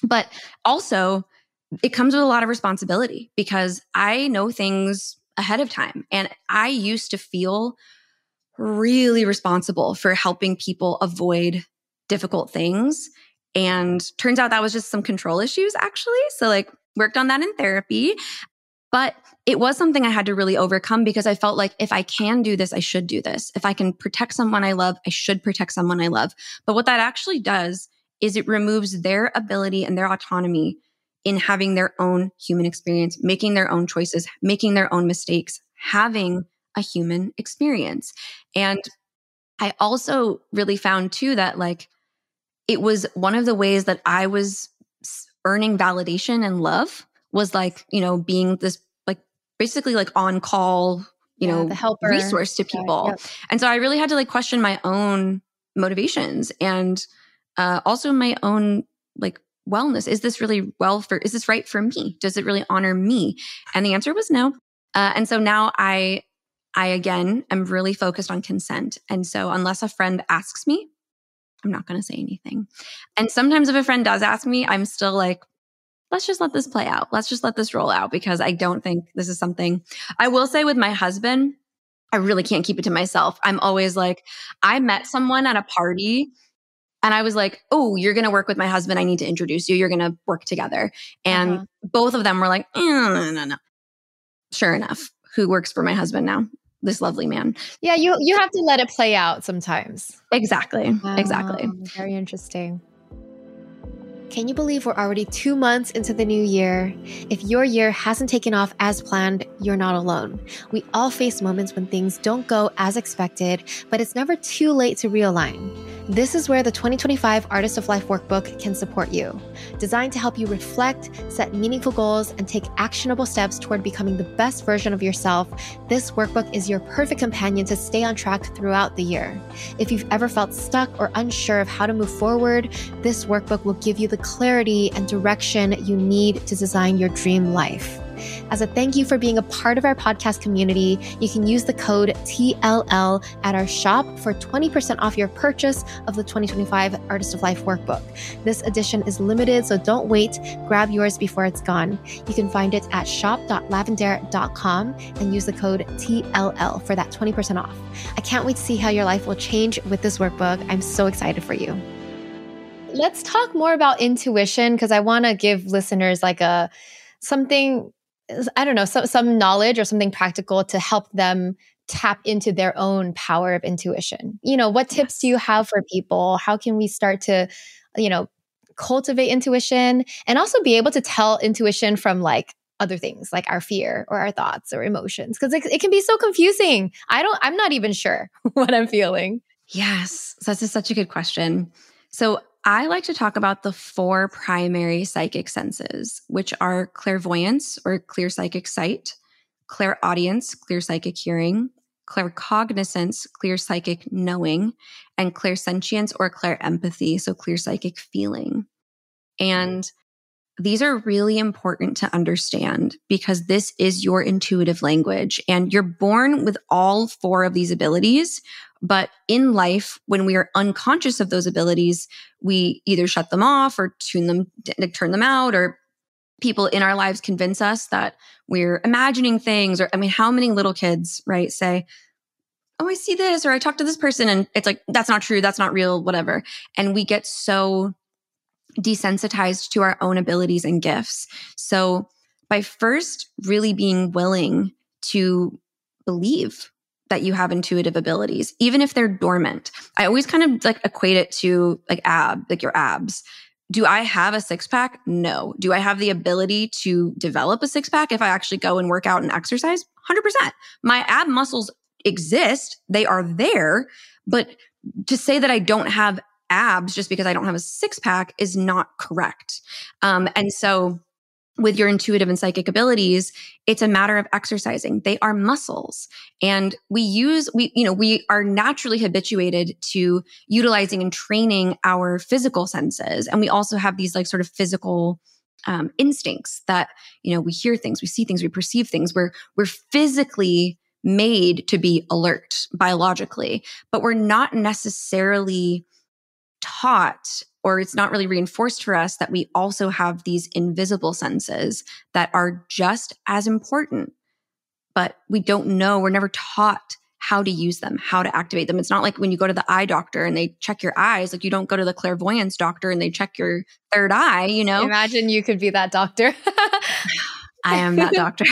But also, it comes with a lot of responsibility because I know things ahead of time. And I used to feel really responsible for helping people avoid difficult things. And turns out that was just some control issues, actually. So, like, worked on that in therapy. But it was something I had to really overcome because I felt like if I can do this, I should do this. If I can protect someone I love, I should protect someone I love. But what that actually does is it removes their ability and their autonomy in having their own human experience, making their own choices, making their own mistakes, having a human experience. And I also really found too that like it was one of the ways that I was earning validation and love was like, you know, being this like basically like on call, you Yeah, know, the helper. resource to Yeah, people. yep. And so I really had to like question my own motivations and uh, also my own like wellness. Is this really well for, is this right for me? Does it really honor me? And the answer was no. Uh, and so now I, I again, am really focused on consent. And so unless a friend asks me, I'm not going to say anything. And sometimes if a friend does ask me, I'm still like, let's just let this play out. Let's just let this roll out because I don't think this is something I will say with my husband. I really can't keep it to myself. I'm always like, I met someone at a party and I was like, oh, you're going to work with my husband. I need to introduce you. You're going to work together. And Uh-huh. both of them were like, eh, no, no, no. Sure enough, who works for my husband now? This lovely man. Yeah, you you have to let it play out sometimes. Exactly. Exactly. Um, very interesting. Can you believe we're already two months into the new year? If your year hasn't taken off as planned, you're not alone. We all face moments when things don't go as expected, but it's never too late to realign. This is where the twenty twenty-five Artist of Life Workbook can support you. Designed to help you reflect, set meaningful goals, and take actionable steps toward becoming the best version of yourself, this workbook is your perfect companion to stay on track throughout the year. If you've ever felt stuck or unsure of how to move forward, this workbook will give you the clarity and direction you need to design your dream life. As a thank you for being a part of our podcast community, you can use the code T L L at our shop for twenty percent off your purchase of the twenty twenty-five Artist of Life Workbook. This edition is limited, so don't wait. Grab yours before it's gone. You can find it at shop dot lavendare dot com and use the code T L L for that twenty percent off. I can't wait to see how your life will change with this workbook. I'm so excited for you. Let's talk more about intuition because I want to give listeners like a something, I don't know, some, some knowledge or something practical to help them tap into their own power of intuition. You know, what tips do you have for people? How can we start to, you know, cultivate intuition and also be able to tell intuition from like other things like our fear or our thoughts or emotions? Because it, it can be so confusing. I don't, I'm not even sure what I'm feeling. Yes. So that's such a good question. So I like to talk about the four primary psychic senses, which are clairvoyance or clear psychic sight, clairaudience, clear psychic hearing, claircognizance, clear psychic knowing, and clairsentience or clairempathy, so clear psychic feeling. And these are really important to understand because this is your intuitive language and you're born with all four of these abilities. But in life, when we are unconscious of those abilities, we either shut them off or tune them, turn them out, or people in our lives convince us that we're imagining things. Or, I mean, how many little kids, right, say, oh, I see this, or I talked to this person and it's like, that's not true. That's not real, whatever. And we get so desensitized to our own abilities and gifts. So by first really being willing to believe that you have intuitive abilities, even if they're dormant, I always kind of like equate it to like ab, like your abs. Do I have a six pack? No. Do I have the ability to develop a six pack if I actually go and work out and exercise? one hundred percent. My ab muscles exist. They are there. But to say that I don't have abs just because I don't have a six pack is not correct. Um, and so with your intuitive and psychic abilities, it's a matter of exercising. They are muscles. And we use, we, you know, we are naturally habituated to utilizing and training our physical senses. And we also have these like sort of physical um, instincts that, you know, we hear things, we see things, we perceive things. We're, we're physically made to be alert biologically, but we're not necessarily taught, or it's not really reinforced for us, that we also have these invisible senses that are just as important, but we don't know. We're never taught how to use them, how to activate them. It's not like when you go to the eye doctor and they check your eyes, like you don't go to the clairvoyance doctor and they check your third eye, you know? Imagine you could be that doctor. I am that doctor.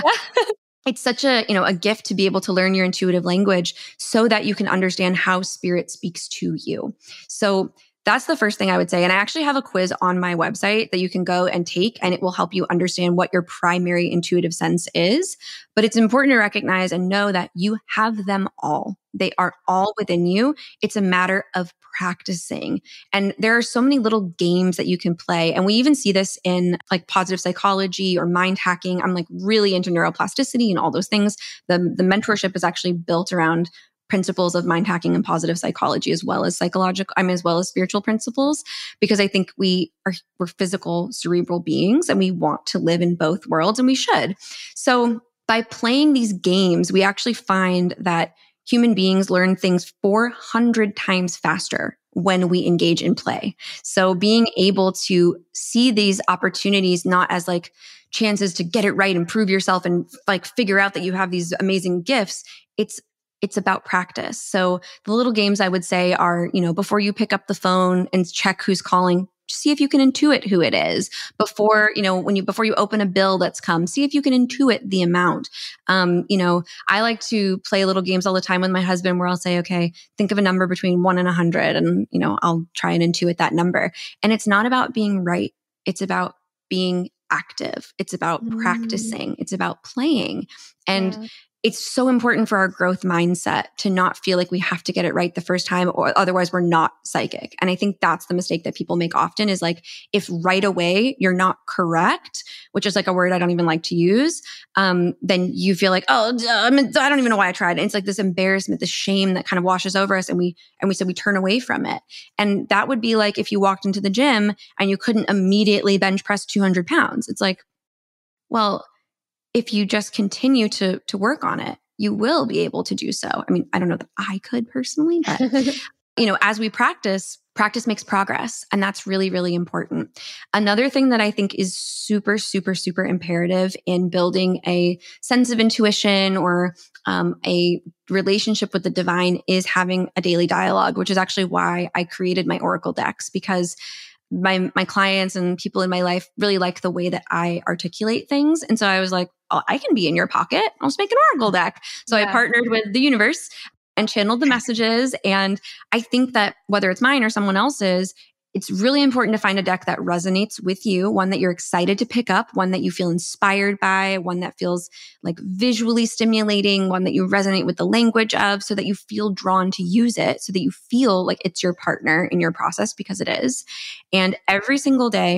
It's such a, you know, a gift to be able to learn your intuitive language so that you can understand how spirit speaks to you. So that's the first thing I would say. And I actually have a quiz on my website that you can go and take, and it will help you understand what your primary intuitive sense is. But it's important to recognize and know that you have them all. They are all within you. It's a matter of practicing. And there are so many little games that you can play. And we even see this in like positive psychology or mind hacking. I'm like really into neuroplasticity and all those things. The, the mentorship is actually built around principles of mind hacking and positive psychology, as well as psychological, I mean, as well as spiritual principles, because I think we are, we're physical, cerebral beings and we want to live in both worlds, and we should. So by playing these games, we actually find that human beings learn things four hundred times faster when we engage in play. So being able to see these opportunities not as like chances to get it right and prove yourself and like figure out that you have these amazing gifts, it's It's about practice. So the little games I would say are, you know, before you pick up the phone and check who's calling, see if you can intuit who it is. Before, you know, when you, before you open a bill that's come, see if you can intuit the amount. Um, you know, I like to play little games all the time with my husband where I'll say, okay, think of a number between one and a hundred. And, you know, I'll try and intuit that number. And it's not about being right. It's about being active. It's about Mm. practicing. It's about playing. And Yeah. it's so important for our growth mindset to not feel like we have to get it right the first time, or otherwise we're not psychic. And I think that's the mistake that people make often, is like, if right away you're not correct, which is like a word I don't even like to use, um, then you feel like, oh, I don't even know why I tried. And it's like this embarrassment, this shame that kind of washes over us. And we, and we said we turn away from it. And that would be like if you walked into the gym and you couldn't immediately bench press two hundred pounds. It's like, well, if you just continue to to work on it, you will be able to do so. I mean, I don't know that I could personally, but you know, as we practice, practice makes progress. And that's really, really important. Another thing that I think is super, super, super imperative in building a sense of intuition or um, a relationship with the divine is having a daily dialogue, which is actually why I created my Oracle decks, because my my clients and people in my life really like the way that I articulate things. And so I was like, oh, I can be in your pocket. I'll just make an Oracle deck. So Yeah. I partnered with the universe and channeled the messages. And I think that whether it's mine or someone else's, it's really important to find a deck that resonates with you, one that you're excited to pick up, one that you feel inspired by, one that feels like visually stimulating, one that you resonate with the language of, so that you feel drawn to use it, so that you feel like it's your partner in your process, because it is. And every single day,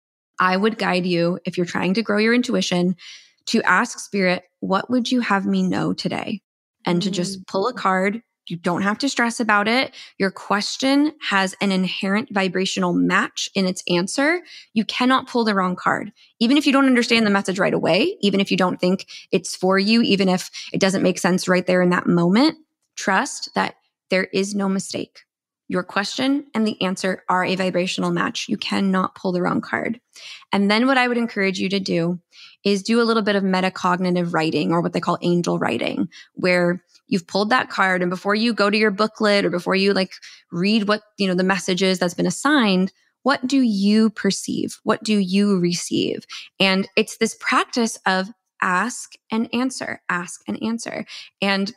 I would guide you, if you're trying to grow your intuition, to ask Spirit, what would you have me know today? And to just pull a card. You don't have to stress about it. Your question has an inherent vibrational match in its answer. You cannot pull the wrong card. Even if you don't understand the message right away, even if you don't think it's for you, even if it doesn't make sense right there in that moment, trust that there is no mistake. Your question and the answer are a vibrational match. You cannot pull the wrong card. And then what I would encourage you to do is do a little bit of metacognitive writing, or what they call angel writing, where you've pulled that card, and before you go to your booklet or before you like read what, you know, the messages that's been assigned, what do you perceive? What do you receive? And it's this practice of ask and answer, ask and answer. And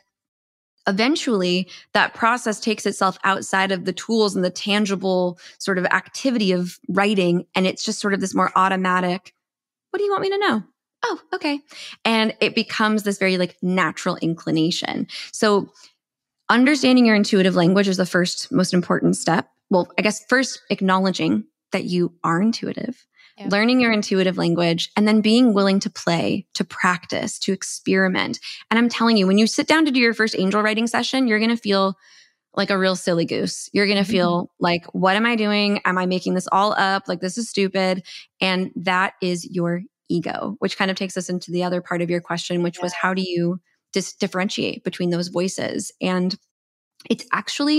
eventually that process takes itself outside of the tools and the tangible sort of activity of writing. And it's just sort of this more automatic, what do you want me to know? Oh, okay. And it becomes this very like natural inclination. So understanding your intuitive language is the first most important step. Well, I guess first acknowledging that you are intuitive, yeah. Learning your intuitive language, and then being willing to play, to practice, to experiment. And I'm telling you, when you sit down to do your first angel writing session, you're going to feel like a real silly goose. You're going to feel mm-hmm. like, what am I doing? Am I making this all up? Like, this is stupid. And that is your ego, which kind of takes us into the other part of your question, which yeah. was, how do you dis- differentiate between those voices? And it's actually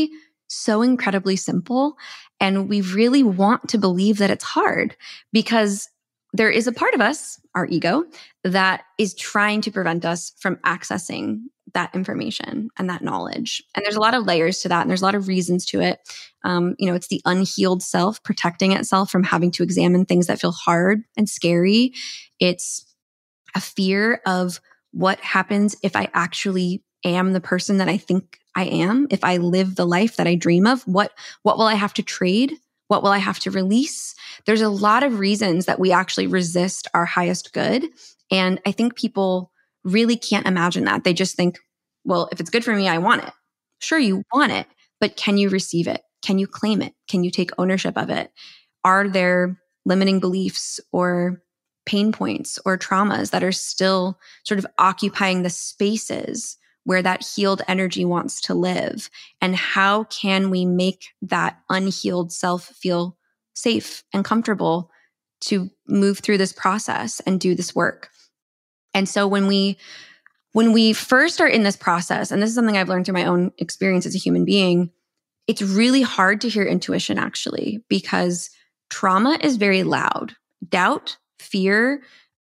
so incredibly simple. And we really want to believe that it's hard because there is a part of us, our ego, that is trying to prevent us from accessing that information and that knowledge. And there's a lot of layers to that. And there's a lot of reasons to it. Um, you know, it's the unhealed self protecting itself from having to examine things that feel hard and scary. It's a fear of what happens if I actually am the person that I think I am. If I live the life that I dream of, what, what will I have to trade? What will I have to release? There's a lot of reasons that we actually resist our highest good. And I think people really can't imagine that. They just think, well, if it's good for me, I want it. Sure, you want it, but can you receive it? Can you claim it? Can you take ownership of it? Are there limiting beliefs or pain points or traumas that are still sort of occupying the spaces where that healed energy wants to live? And how can we make that unhealed self feel safe and comfortable to move through this process and do this work? And so when we when we first are in this process, and this is something I've learned through my own experience as a human being, it's really hard to hear intuition actually, because trauma is very loud. Doubt, fear,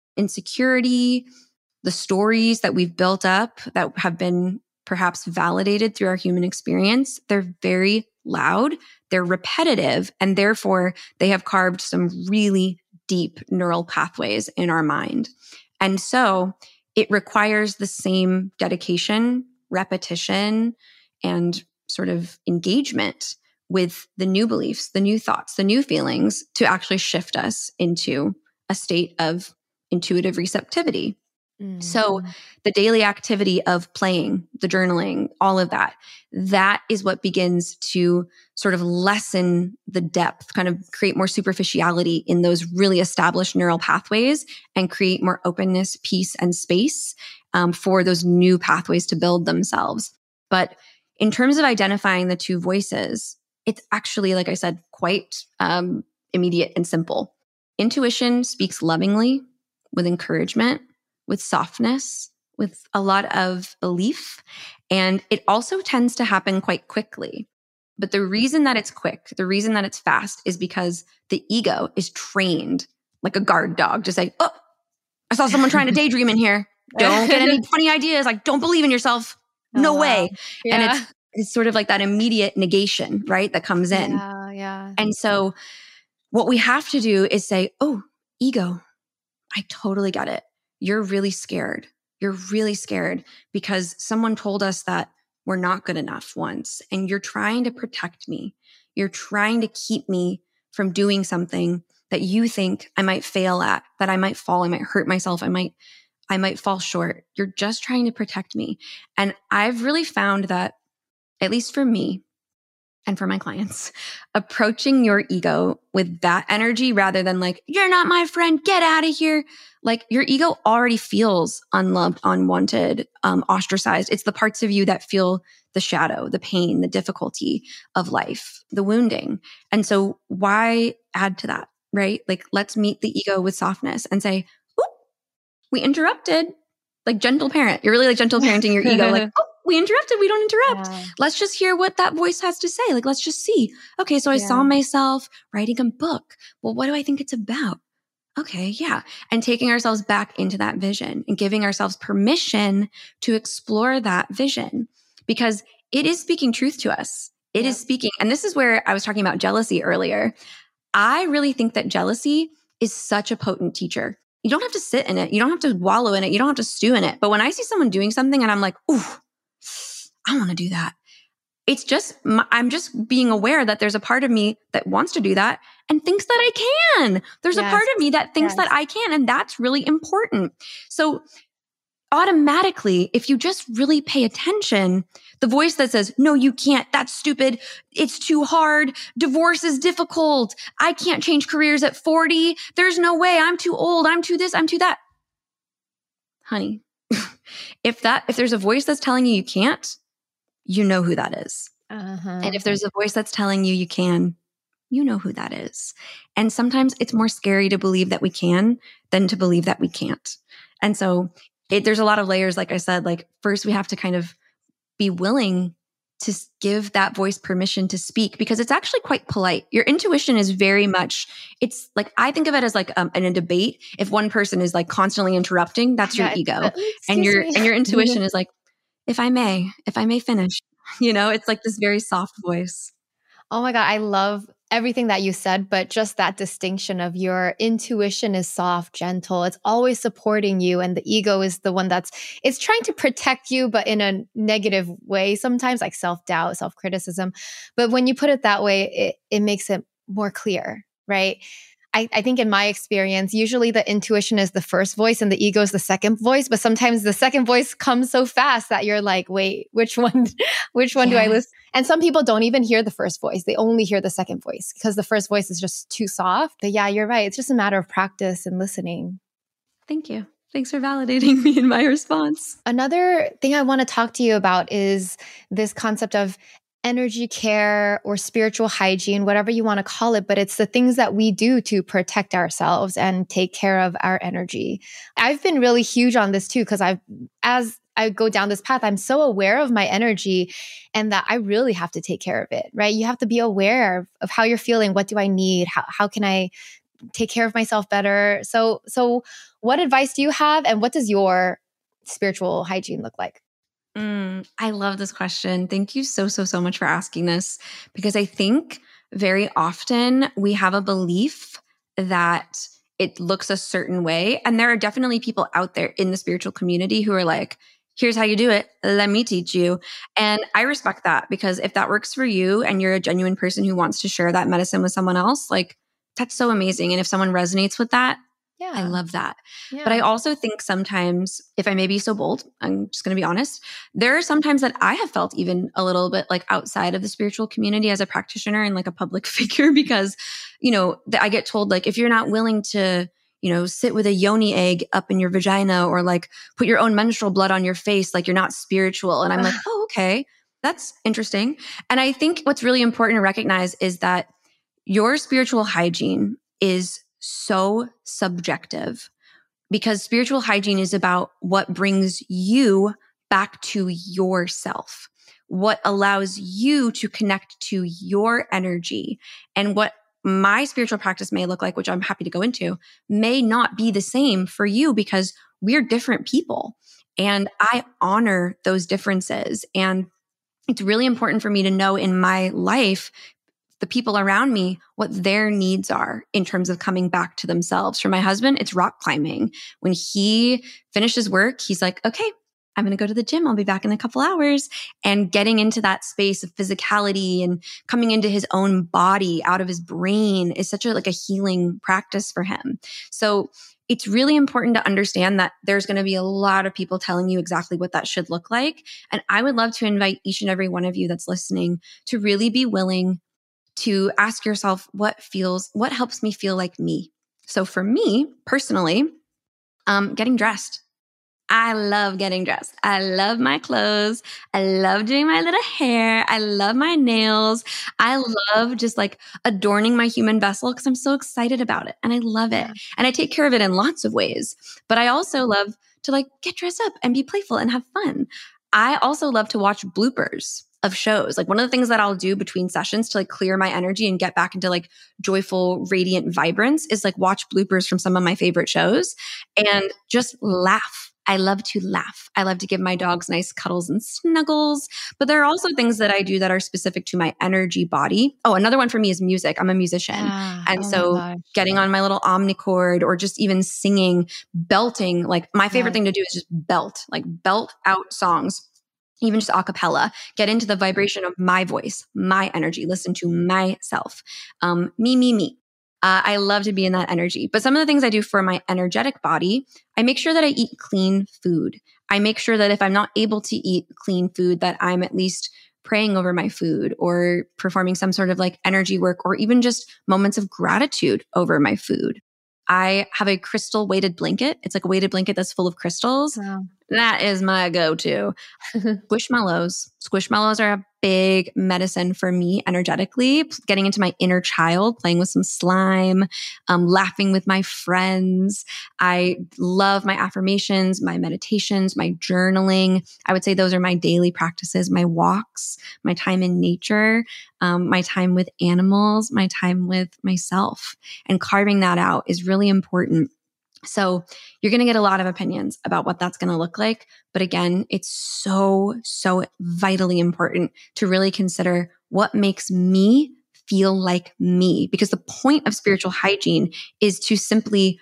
insecurity, the stories that we've built up that have been perhaps validated through our human experience, they're very loud, they're repetitive, and therefore they have carved some really deep neural pathways in our mind. And so it requires the same dedication, repetition, and sort of engagement with the new beliefs, the new thoughts, the new feelings to actually shift us into a state of intuitive receptivity. Mm-hmm. So the daily activity of playing, the journaling, all of that, that is what begins to sort of lessen the depth, kind of create more superficiality in those really established neural pathways and create more openness, peace, and space um, for those new pathways to build themselves. But in terms of identifying the two voices, it's actually, like I said, quite um, immediate and simple. Intuition speaks lovingly, with encouragement, with softness, with a lot of belief. And it also tends to happen quite quickly. But the reason that it's quick, the reason that it's fast is because the ego is trained like a guard dog to say, oh, I saw someone trying to daydream in here. Don't get any funny ideas. Like, don't believe in yourself. No oh, way. Wow. Yeah. And it's, it's sort of like that immediate negation, right? That comes in. Yeah, yeah. And so what we have to do is say, oh, ego, I totally get it. You're really scared. You're really scared because someone told us that we're not good enough once, and you're trying to protect me. You're trying to keep me from doing something that you think I might fail at, that I might fall, I might hurt myself, I might, I might fall short. You're just trying to protect me. And I've really found that, at least for me and for my clients, approaching your ego with that energy rather than like, you're not my friend, get out of here. Like your ego already feels unloved, unwanted, um, ostracized. It's the parts of you that feel the shadow, the pain, the difficulty of life, the wounding. And so why add to that, right? Like let's meet the ego with softness and say, oop, we interrupted. Like gentle parent. You're really like gentle parenting your ego. Like, oh, we interrupted. We don't interrupt. Yeah. Let's just hear what that voice has to say. Like, let's just see. Okay, so I yeah. saw myself writing a book. Well, what do I think it's about? Okay, yeah. And taking ourselves back into that vision and giving ourselves permission to explore that vision because it is speaking truth to us. It yeah. is speaking. And this is where I was talking about jealousy earlier. I really think that jealousy is such a potent teacher. You don't have to sit in it. You don't have to wallow in it. You don't have to stew in it. But when I see someone doing something and I'm like, ooh, I want to do that. It's just, I'm just being aware that there's a part of me that wants to do that and thinks that I can. There's yes. a part of me that thinks yes. that I can. And that's really important. So automatically, if you just really pay attention, the voice that says, no, you can't, that's stupid, it's too hard, divorce is difficult, I can't change careers at forty, there's no way, I'm too old, I'm too this, I'm too that. Honey, if that, if there's a voice that's telling you you can't, you know who that is. Uh-huh. And if there's a voice that's telling you you can, you know who that is. And sometimes it's more scary to believe that we can than to believe that we can't. And so It, there's a lot of layers, like I said, like first we have to kind of be willing to give that voice permission to speak, because it's actually quite polite. Your intuition is very much, it's like, I think of it as like um, in a debate. If one person is like constantly interrupting, that's your Yeah, ego. excuse And your, me. and your intuition is like, if I may, if I may finish, you know, it's like this very soft voice. Oh my God, I love everything that you said, but just that distinction of your intuition is soft, gentle. It's always supporting you. And the ego is the one that's, it's trying to protect you, but in a negative way, sometimes like self-doubt, self-criticism. But when you put it that way, it, it makes it more clear, right? I, I think in my experience, usually the intuition is the first voice and the ego is the second voice. But sometimes the second voice comes so fast that you're like, wait, which one, which one Yeah. do I listen? And some people don't even hear the first voice. They only hear the second voice because the first voice is just too soft. But yeah, you're right. It's just a matter of practice and listening. Thank you. Thanks for validating me in my response. Another thing I want to talk to you about is this concept of energy care or spiritual hygiene, whatever you want to call it, but it's the things that we do to protect ourselves and take care of our energy. I've been really huge on this too, because I've, as I go down this path, I'm so aware of my energy and that I really have to take care of it, right? You have to be aware of, of how you're feeling. What do I need? How, how can I take care of myself better? So, so what advice do you have? And what does your spiritual hygiene look like? Mm, I love this question. Thank you so, so, so much for asking this, because I think very often we have a belief that it looks a certain way. And there are definitely people out there in the spiritual community who are like, here's how you do it. Let me teach you. And I respect that, because if that works for you and you're a genuine person who wants to share that medicine with someone else, like that's so amazing. And if someone resonates with that, Yeah. I love that. Yeah. But I also think sometimes, if I may be so bold, I'm just going to be honest, there are sometimes that I have felt even a little bit like outside of the spiritual community as a practitioner and like a public figure, because, you know, I get told like, if you're not willing to, you know, sit with a yoni egg up in your vagina or like put your own menstrual blood on your face, like you're not spiritual. And I'm like, oh, okay, that's interesting. And I think what's really important to recognize is that your spiritual hygiene is so subjective, because spiritual hygiene is about what brings you back to yourself, what allows you to connect to your energy. And what my spiritual practice may look like, which I'm happy to go into, may not be the same for you, because we're different people. And I honor those differences. And it's really important for me to know in my life, the people around me, what their needs are in terms of coming back to themselves. For my husband, it's rock climbing. When he finishes work, he's like, okay, I'm going to go to the gym. I'll be back in a couple hours. And getting into that space of physicality and coming into his own body out of his brain is such a like a healing practice for him. So it's really important to understand that there's going to be a lot of people telling you exactly what that should look like. And I would love to invite each and every one of you that's listening to really be willing to ask yourself what feels, what helps me feel like me. So for me personally, um, getting dressed. I love getting dressed. I love my clothes. I love doing my little hair. I love my nails. I love just like adorning my human vessel because I'm so excited about it and I love it. And I take care of it in lots of ways. But I also love to like get dressed up and be playful and have fun. I also love to watch bloopers of shows. Like one of the things that I'll do between sessions to like clear my energy and get back into like joyful, radiant vibrance is like watch bloopers from some of my favorite shows and just laugh. I love to laugh. I love to give my dogs nice cuddles and snuggles. But there are also things that I do that are specific to my energy body. Oh, another one for me is music. I'm a musician. Ah, and oh so getting on my little omnichord or just even singing, belting, like my favorite Right. thing to do is just belt, like belt out songs. Even just a cappella, get into the vibration of my voice, my energy, listen to myself. Um, me, me, me. Uh, I love to be in that energy. But some of the things I do for my energetic body, I make sure that I eat clean food. I make sure that if I'm not able to eat clean food, that I'm at least praying over my food or performing some sort of like energy work or even just moments of gratitude over my food. I have a crystal weighted blanket. It's like a weighted blanket that's full of crystals. Wow. That is my go-to. Squishmallows. Squishmallows are a big medicine for me energetically, getting into my inner child, playing with some slime, um, laughing with my friends. I love my affirmations, my meditations, my journaling. I would say those are my daily practices, my walks, my time in nature, um, my time with animals, my time with myself. And carving that out is really important. So you're going to get a lot of opinions about what that's going to look like. But again, it's so, so vitally important to really consider what makes me feel like me. Because the point of spiritual hygiene is to simply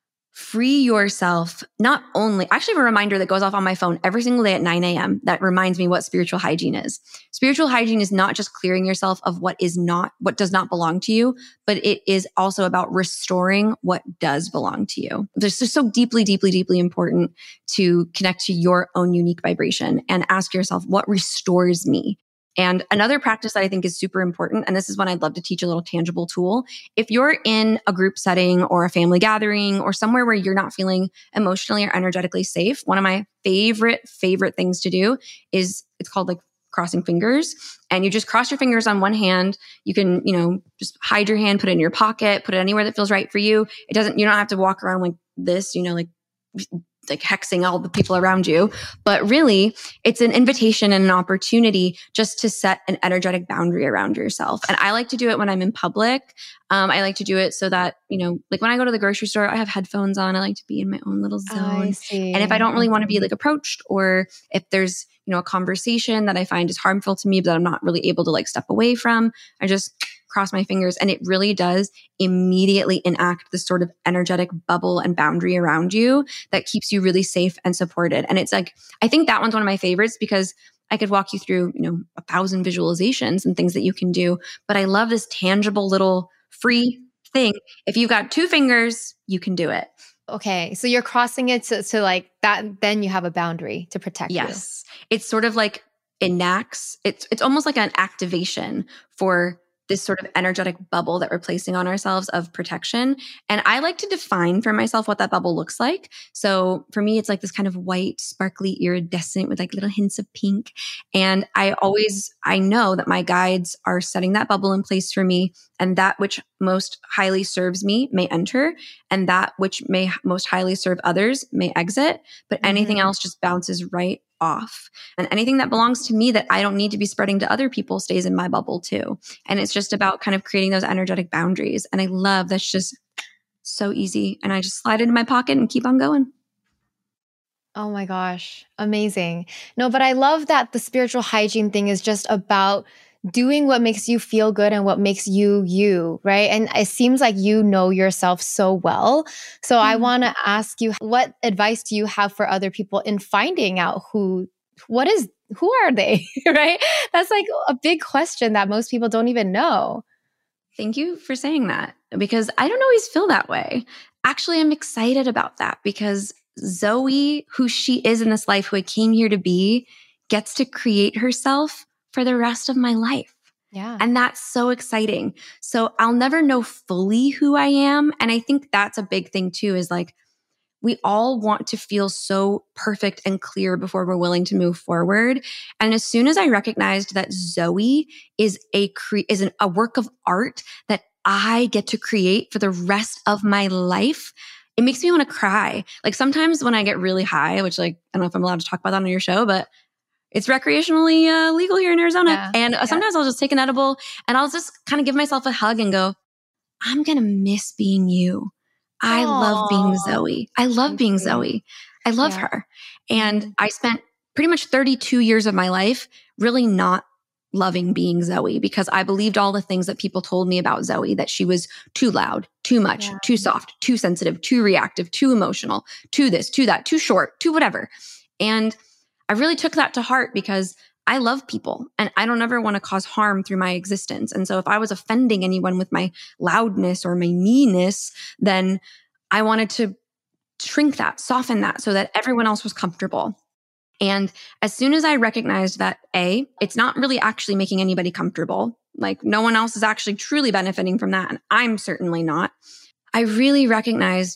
free yourself, not only, I actually have a reminder that goes off on my phone every single day at nine a.m. that reminds me what spiritual hygiene is. Spiritual hygiene is not just clearing yourself of what is not, what does not belong to you, but it is also about restoring what does belong to you. It's just so deeply, deeply, deeply important to connect to your own unique vibration and ask yourself, what restores me? And another practice that I think is super important, and this is when I'd love to teach a little tangible tool. If you're in a group setting or a family gathering or somewhere where you're not feeling emotionally or energetically safe, one of my favorite, favorite things to do is it's called like crossing fingers. And you just cross your fingers on one hand. You can, you know, just hide your hand, put it in your pocket, put it anywhere that feels right for you. It doesn't, you don't have to walk around like this, you know, like like hexing all the people around you. But really, it's an invitation and an opportunity just to set an energetic boundary around yourself. And I like to do it when I'm in public. Um, I like to do it so that, you know, like when I go to the grocery store, I have headphones on. I like to be in my own little zone. I see. And if I don't really want to be like approached, or if there's, you know, a conversation that I find is harmful to me, but I'm not really able to like step away from, I just cross my fingers. And it really does immediately enact this sort of energetic bubble and boundary around you that keeps you really safe and supported. And it's like, I think that one's one of my favorites because I could walk you through, you know, a thousand visualizations and things that you can do. But I love this tangible little free thing. If you've got two fingers, you can do it. Okay. So you're crossing it to, to like that, then you have a boundary to protect you. Yes. It's sort of like enacts, it's, it's almost like an activation for this sort of energetic bubble that we're placing on ourselves of protection. And I like to define for myself what that bubble looks like. So for me, it's like this kind of white, sparkly, iridescent with like little hints of pink. And I always, I know that my guides are setting that bubble in place for me, and that which most highly serves me may enter, and that which may most highly serve others may exit, but anything Mm-hmm. else just bounces right off. And anything that belongs to me that I don't need to be spreading to other people stays in my bubble too. And it's just about kind of creating those energetic boundaries. And I love that's just so easy. And I just slide it in my pocket and keep on going. Oh my gosh. Amazing. No, but I love that the spiritual hygiene thing is just about doing what makes you feel good and what makes you you, right? And it seems like you know yourself so well. So mm-hmm. I want to ask you, what advice do you have for other people in finding out who, what is, who are they, right? That's like a big question that most people don't even know. Thank you for saying that, because I don't always feel that way. Actually, I'm excited about that because Zoe, who she is in this life, who I came here to be, gets to create herself for the rest of my life. Yeah. And that's so exciting. So I'll never know fully who I am. And I think that's a big thing too, is like, we all want to feel so perfect and clear before we're willing to move forward. And as soon as I recognized that Zoe is a cre- is an, a work of art that I get to create for the rest of my life, it makes me want to cry. Like sometimes when I get really high, which like, I don't know if I'm allowed to talk about that on your show, but it's recreationally uh, legal here in Arizona. Yeah, and uh, sometimes yeah. I'll just take an edible and I'll just kind of give myself a hug and go, I'm going to miss being you. I Aww. love being Zoe. I love being Zoe. I love yeah. her. And mm-hmm. I spent pretty much thirty-two years of my life really not loving being Zoe because I believed all the things that people told me about Zoe, that she was too loud, too much, yeah. too soft, too sensitive, too reactive, too emotional, too this, too that, too short, too whatever. And I really took that to heart because I love people and I don't ever want to cause harm through my existence. And so if I was offending anyone with my loudness or my meanness, then I wanted to shrink that, soften that so that everyone else was comfortable. And as soon as I recognized that, A, it's not really actually making anybody comfortable, like no one else is actually truly benefiting from that, and I'm certainly not, I really recognized that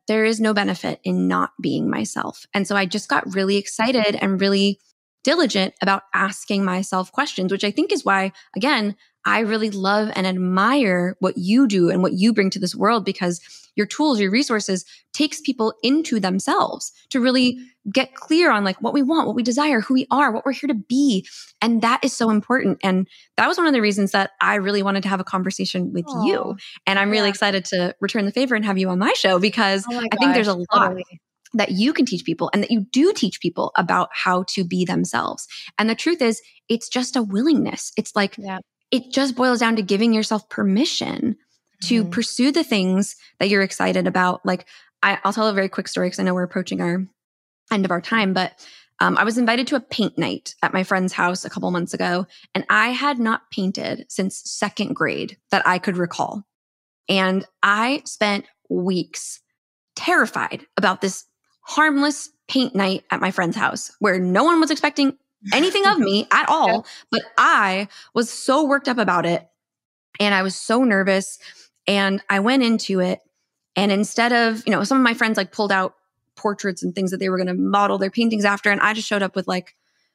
there is no benefit in not being myself. And so I just got really excited and really diligent about asking myself questions, which I think is why, again, I really love and admire what you do and what you bring to this world, because your tools, your resources takes people into themselves to really get clear on like what we want, what we desire, who we are, what we're here to be. And that is so important. And that was one of the reasons that I really wanted to have a conversation with Aww. you. And I'm really Yeah. excited to return the favor and have you on my show, because Oh my I think there's a gosh, lot totally. that you can teach people and that you do teach people about how to be themselves. And the truth is, it's just a willingness. It's like, Yeah. it just boils down to giving yourself permission to Mhm. pursue the things that you're excited about. Like, I, I'll tell a very quick story because I know we're approaching our end of our time, but um, I was invited to a paint night at my friend's house a couple months ago, and I had not painted since second grade that I could recall. And I spent weeks terrified about this harmless paint night at my friend's house where no one was expecting anything of me at all. Yeah. But I was so worked up about it, and I was so nervous, and I went into it. And instead of, you know, some of my friends like pulled out portraits and things that they were going to model their paintings after. And I just showed up with like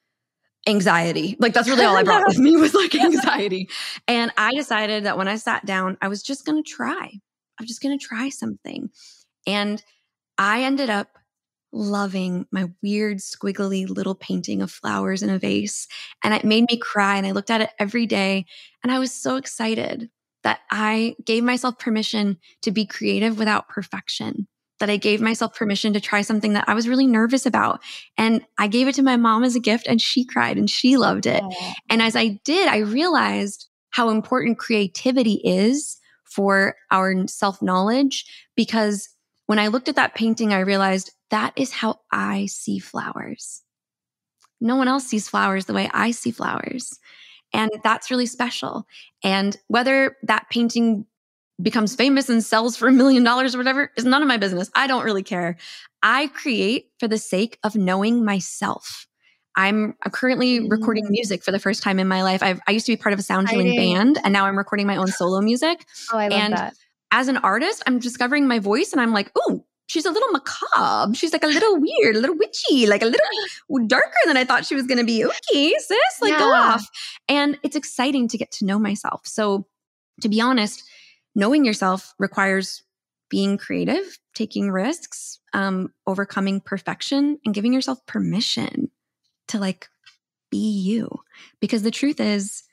anxiety. Like that's really all I brought with me, was like anxiety. And I decided that when I sat down, I was just going to try. I'm just going to try something. And I ended up loving my weird, squiggly little painting of flowers in a vase. And it made me cry. And I looked at it every day. And I was so excited that I gave myself permission to be creative without perfection, that I gave myself permission to try something that I was really nervous about. And I gave it to my mom as a gift, and she cried and she loved it. Aww. And as I did, I realized how important creativity is for our self-knowledge, because when I looked at that painting, I realized that is how I see flowers. No one else sees flowers the way I see flowers. And that's really special. And whether that painting becomes famous and sells for a million dollars or whatever is none of my business. I don't really care. I create for the sake of knowing myself. I'm currently Mm. recording music for the first time in my life. I've, I used to be part of a sound healing Exciting. band, and now I'm recording my own solo music. Oh, I love And that. as an artist, I'm discovering my voice, and I'm like, ooh, she's a little macabre. She's like a little weird, a little witchy, like a little darker than I thought she was going to be. Okay, sis, like Yeah. go off. And it's exciting to get to know myself. So to be honest, knowing yourself requires being creative, taking risks, um, overcoming perfection, and giving yourself permission to like be you. Because the truth is,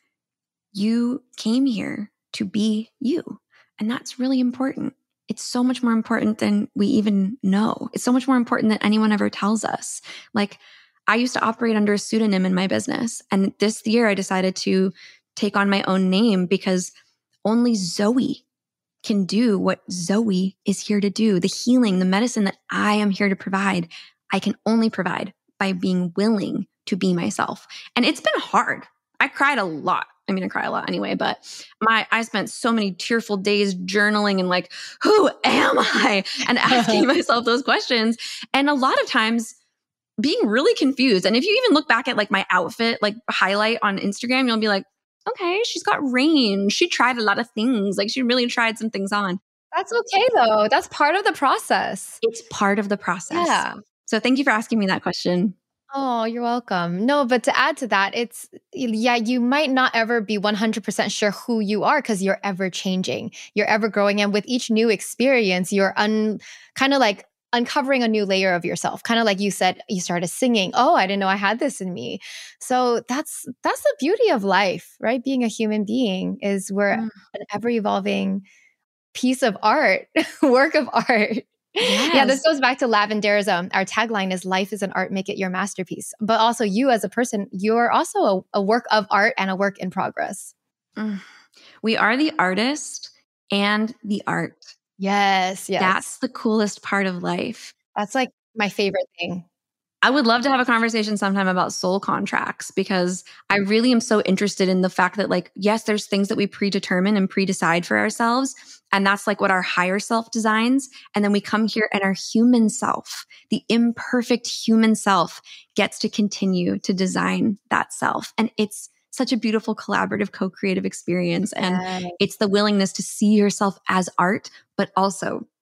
you came here to be you. And that's really important. It's so much more important than we even know. It's so much more important than anyone ever tells us. Like, I used to operate under a pseudonym in my business. And this year I decided to take on my own name, because only Zoe can do what Zoe is here to do. The healing, the medicine that I am here to provide, I can only provide by being willing to be myself. And it's been hard. I cried a lot. I mean, I cry a lot anyway, but my, I spent so many tearful days journaling and like, who am I? And asking myself those questions. And a lot of times being really confused. And if you even look back at like my outfit, like highlight on Instagram, you'll be like, okay, she's got range. She tried a lot of things. Like she really tried some things on. That's okay though. That's part of the process. It's part of the process. Yeah. So thank you for asking me that question. Oh, you're welcome. No, but to add to that, it's, yeah, you might not ever be one hundred percent sure who you are because you're ever changing. You're ever growing. And with each new experience, you're un, kind of like uncovering a new layer of yourself. Kind of like you said, you started singing. Oh, I didn't know I had this in me. So that's, that's the beauty of life, right? Being a human being is we're mm. an ever evolving piece of art, work of art. Yes. Yeah, this goes back to Lavender's, um, our tagline is life is an art, make it your masterpiece. But also you as a person, you're also a, a work of art and a work in progress. Mm. We are the artist and the art. Yes, yes. That's the coolest part of life. That's like my favorite thing. I would love to have a conversation sometime about soul contracts, because I really am so interested in the fact that, like, yes, there's things that we predetermine and predecide for ourselves. And that's like what our higher self designs. And then we come here and our human self, the imperfect human self, gets to continue to design that self. And it's such a beautiful collaborative co-creative experience. And Right. it's the willingness to see yourself as art, but also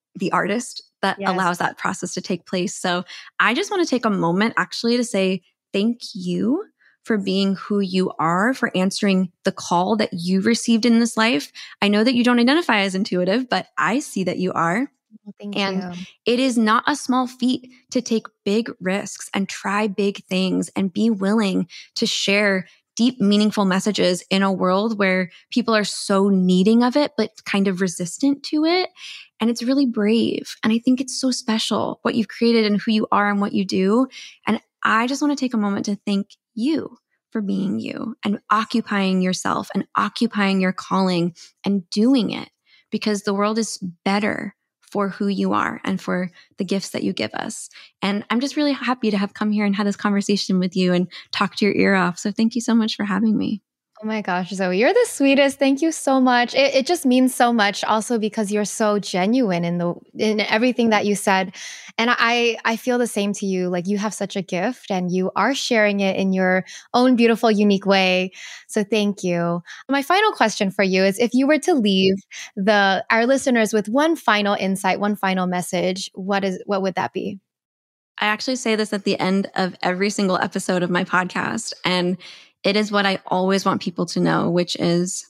the artist that Yes. allows that process to take place. So I just want to take a moment actually to say thank you for being who you are, for answering the call that you received in this life. I know that you don't identify as intuitive, but I see that you are. Well, thank And you. it is not a small feat to take big risks and try big things and be willing to share deep, meaningful messages in a world where people are so needing of it, but kind of resistant to it. And it's really brave. And I think it's so special what you've created and who you are and what you do. And I just want to take a moment to thank you for being you and occupying yourself and occupying your calling and doing it, because the world is better for who you are and for the gifts that you give us. And I'm just really happy to have come here and had this conversation with you and talked your ear off. So thank you so much for having me. Oh my gosh, Zoe, you're the sweetest. Thank you so much. It, it just means so much also because you're so genuine in the in everything that you said. And I I feel the same to you. Like, you have such a gift and you are sharing it in your own beautiful, unique way. So thank you. My final question for you is, if you were to leave the our listeners with one final insight, one final message, what is what would that be? I actually say this at the end of every single episode of my podcast, and it is what I always want people to know, which is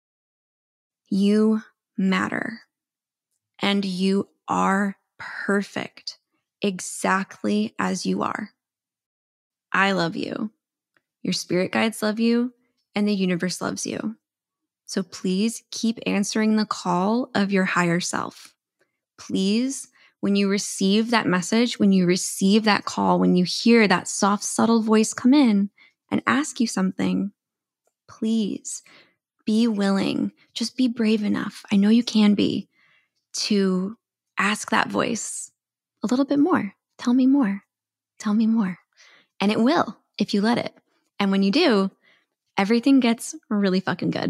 you matter and you are perfect exactly as you are. I love you. Your spirit guides love you, and the universe loves you. So please keep answering the call of your higher self. Please, when you receive that message, when you receive that call, when you hear that soft, subtle voice come in and ask you something, please be willing, just be brave enough. I know you can be, to ask that voice a little bit more. Tell me more. Tell me more. And it will, if you let it. And when you do, everything gets really fucking good.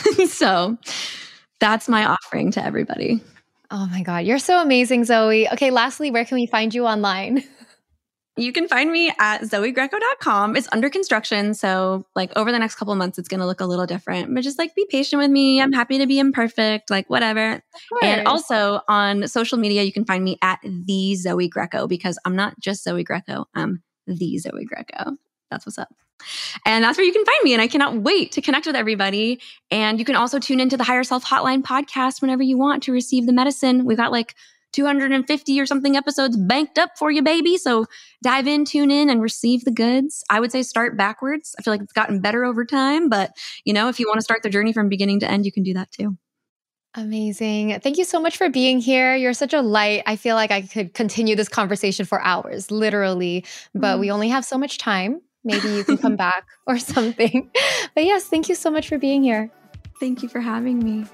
So that's my offering to everybody. Oh my God, you're so amazing, Zoe. Okay, lastly, where can we find you online? You can find me at zoe greco dot com. It's under construction. So like over the next couple of months, it's going to look a little different, but just like be patient with me. I'm happy to be imperfect, like whatever. And also on social media, you can find me at the Zoe Greco, because I'm not just Zoe Greco. I'm the Zoe Greco. That's what's up. And that's where you can find me. And I cannot wait to connect with everybody. And you can also tune into the Higher Self Hotline podcast whenever you want to receive the medicine. We've got like two hundred fifty or something episodes banked up for you, baby. So dive in, tune in, and receive the goods. I would say start backwards. I feel like it's gotten better over time. But, you know, if you want to start the journey from beginning to end, you can do that too. Amazing. Thank you so much for being here. You're such a light. I feel like I could continue this conversation for hours, literally, but mm. we only have so much time. Maybe you can come back or something. But yes, thank you so much for being here. Thank you for having me.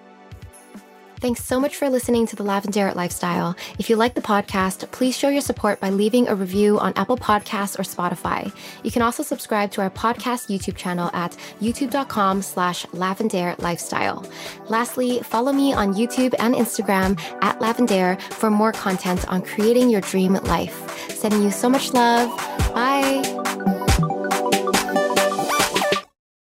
Thanks so much for listening to The Lavendaire Lifestyle. If you like the podcast, please show your support by leaving a review on Apple Podcasts or Spotify. You can also subscribe to our podcast YouTube channel at youtube.com slash Lavendaire Lifestyle. Lastly, follow me on YouTube and Instagram at Lavendaire for more content on creating your dream life. Sending you so much love. Bye.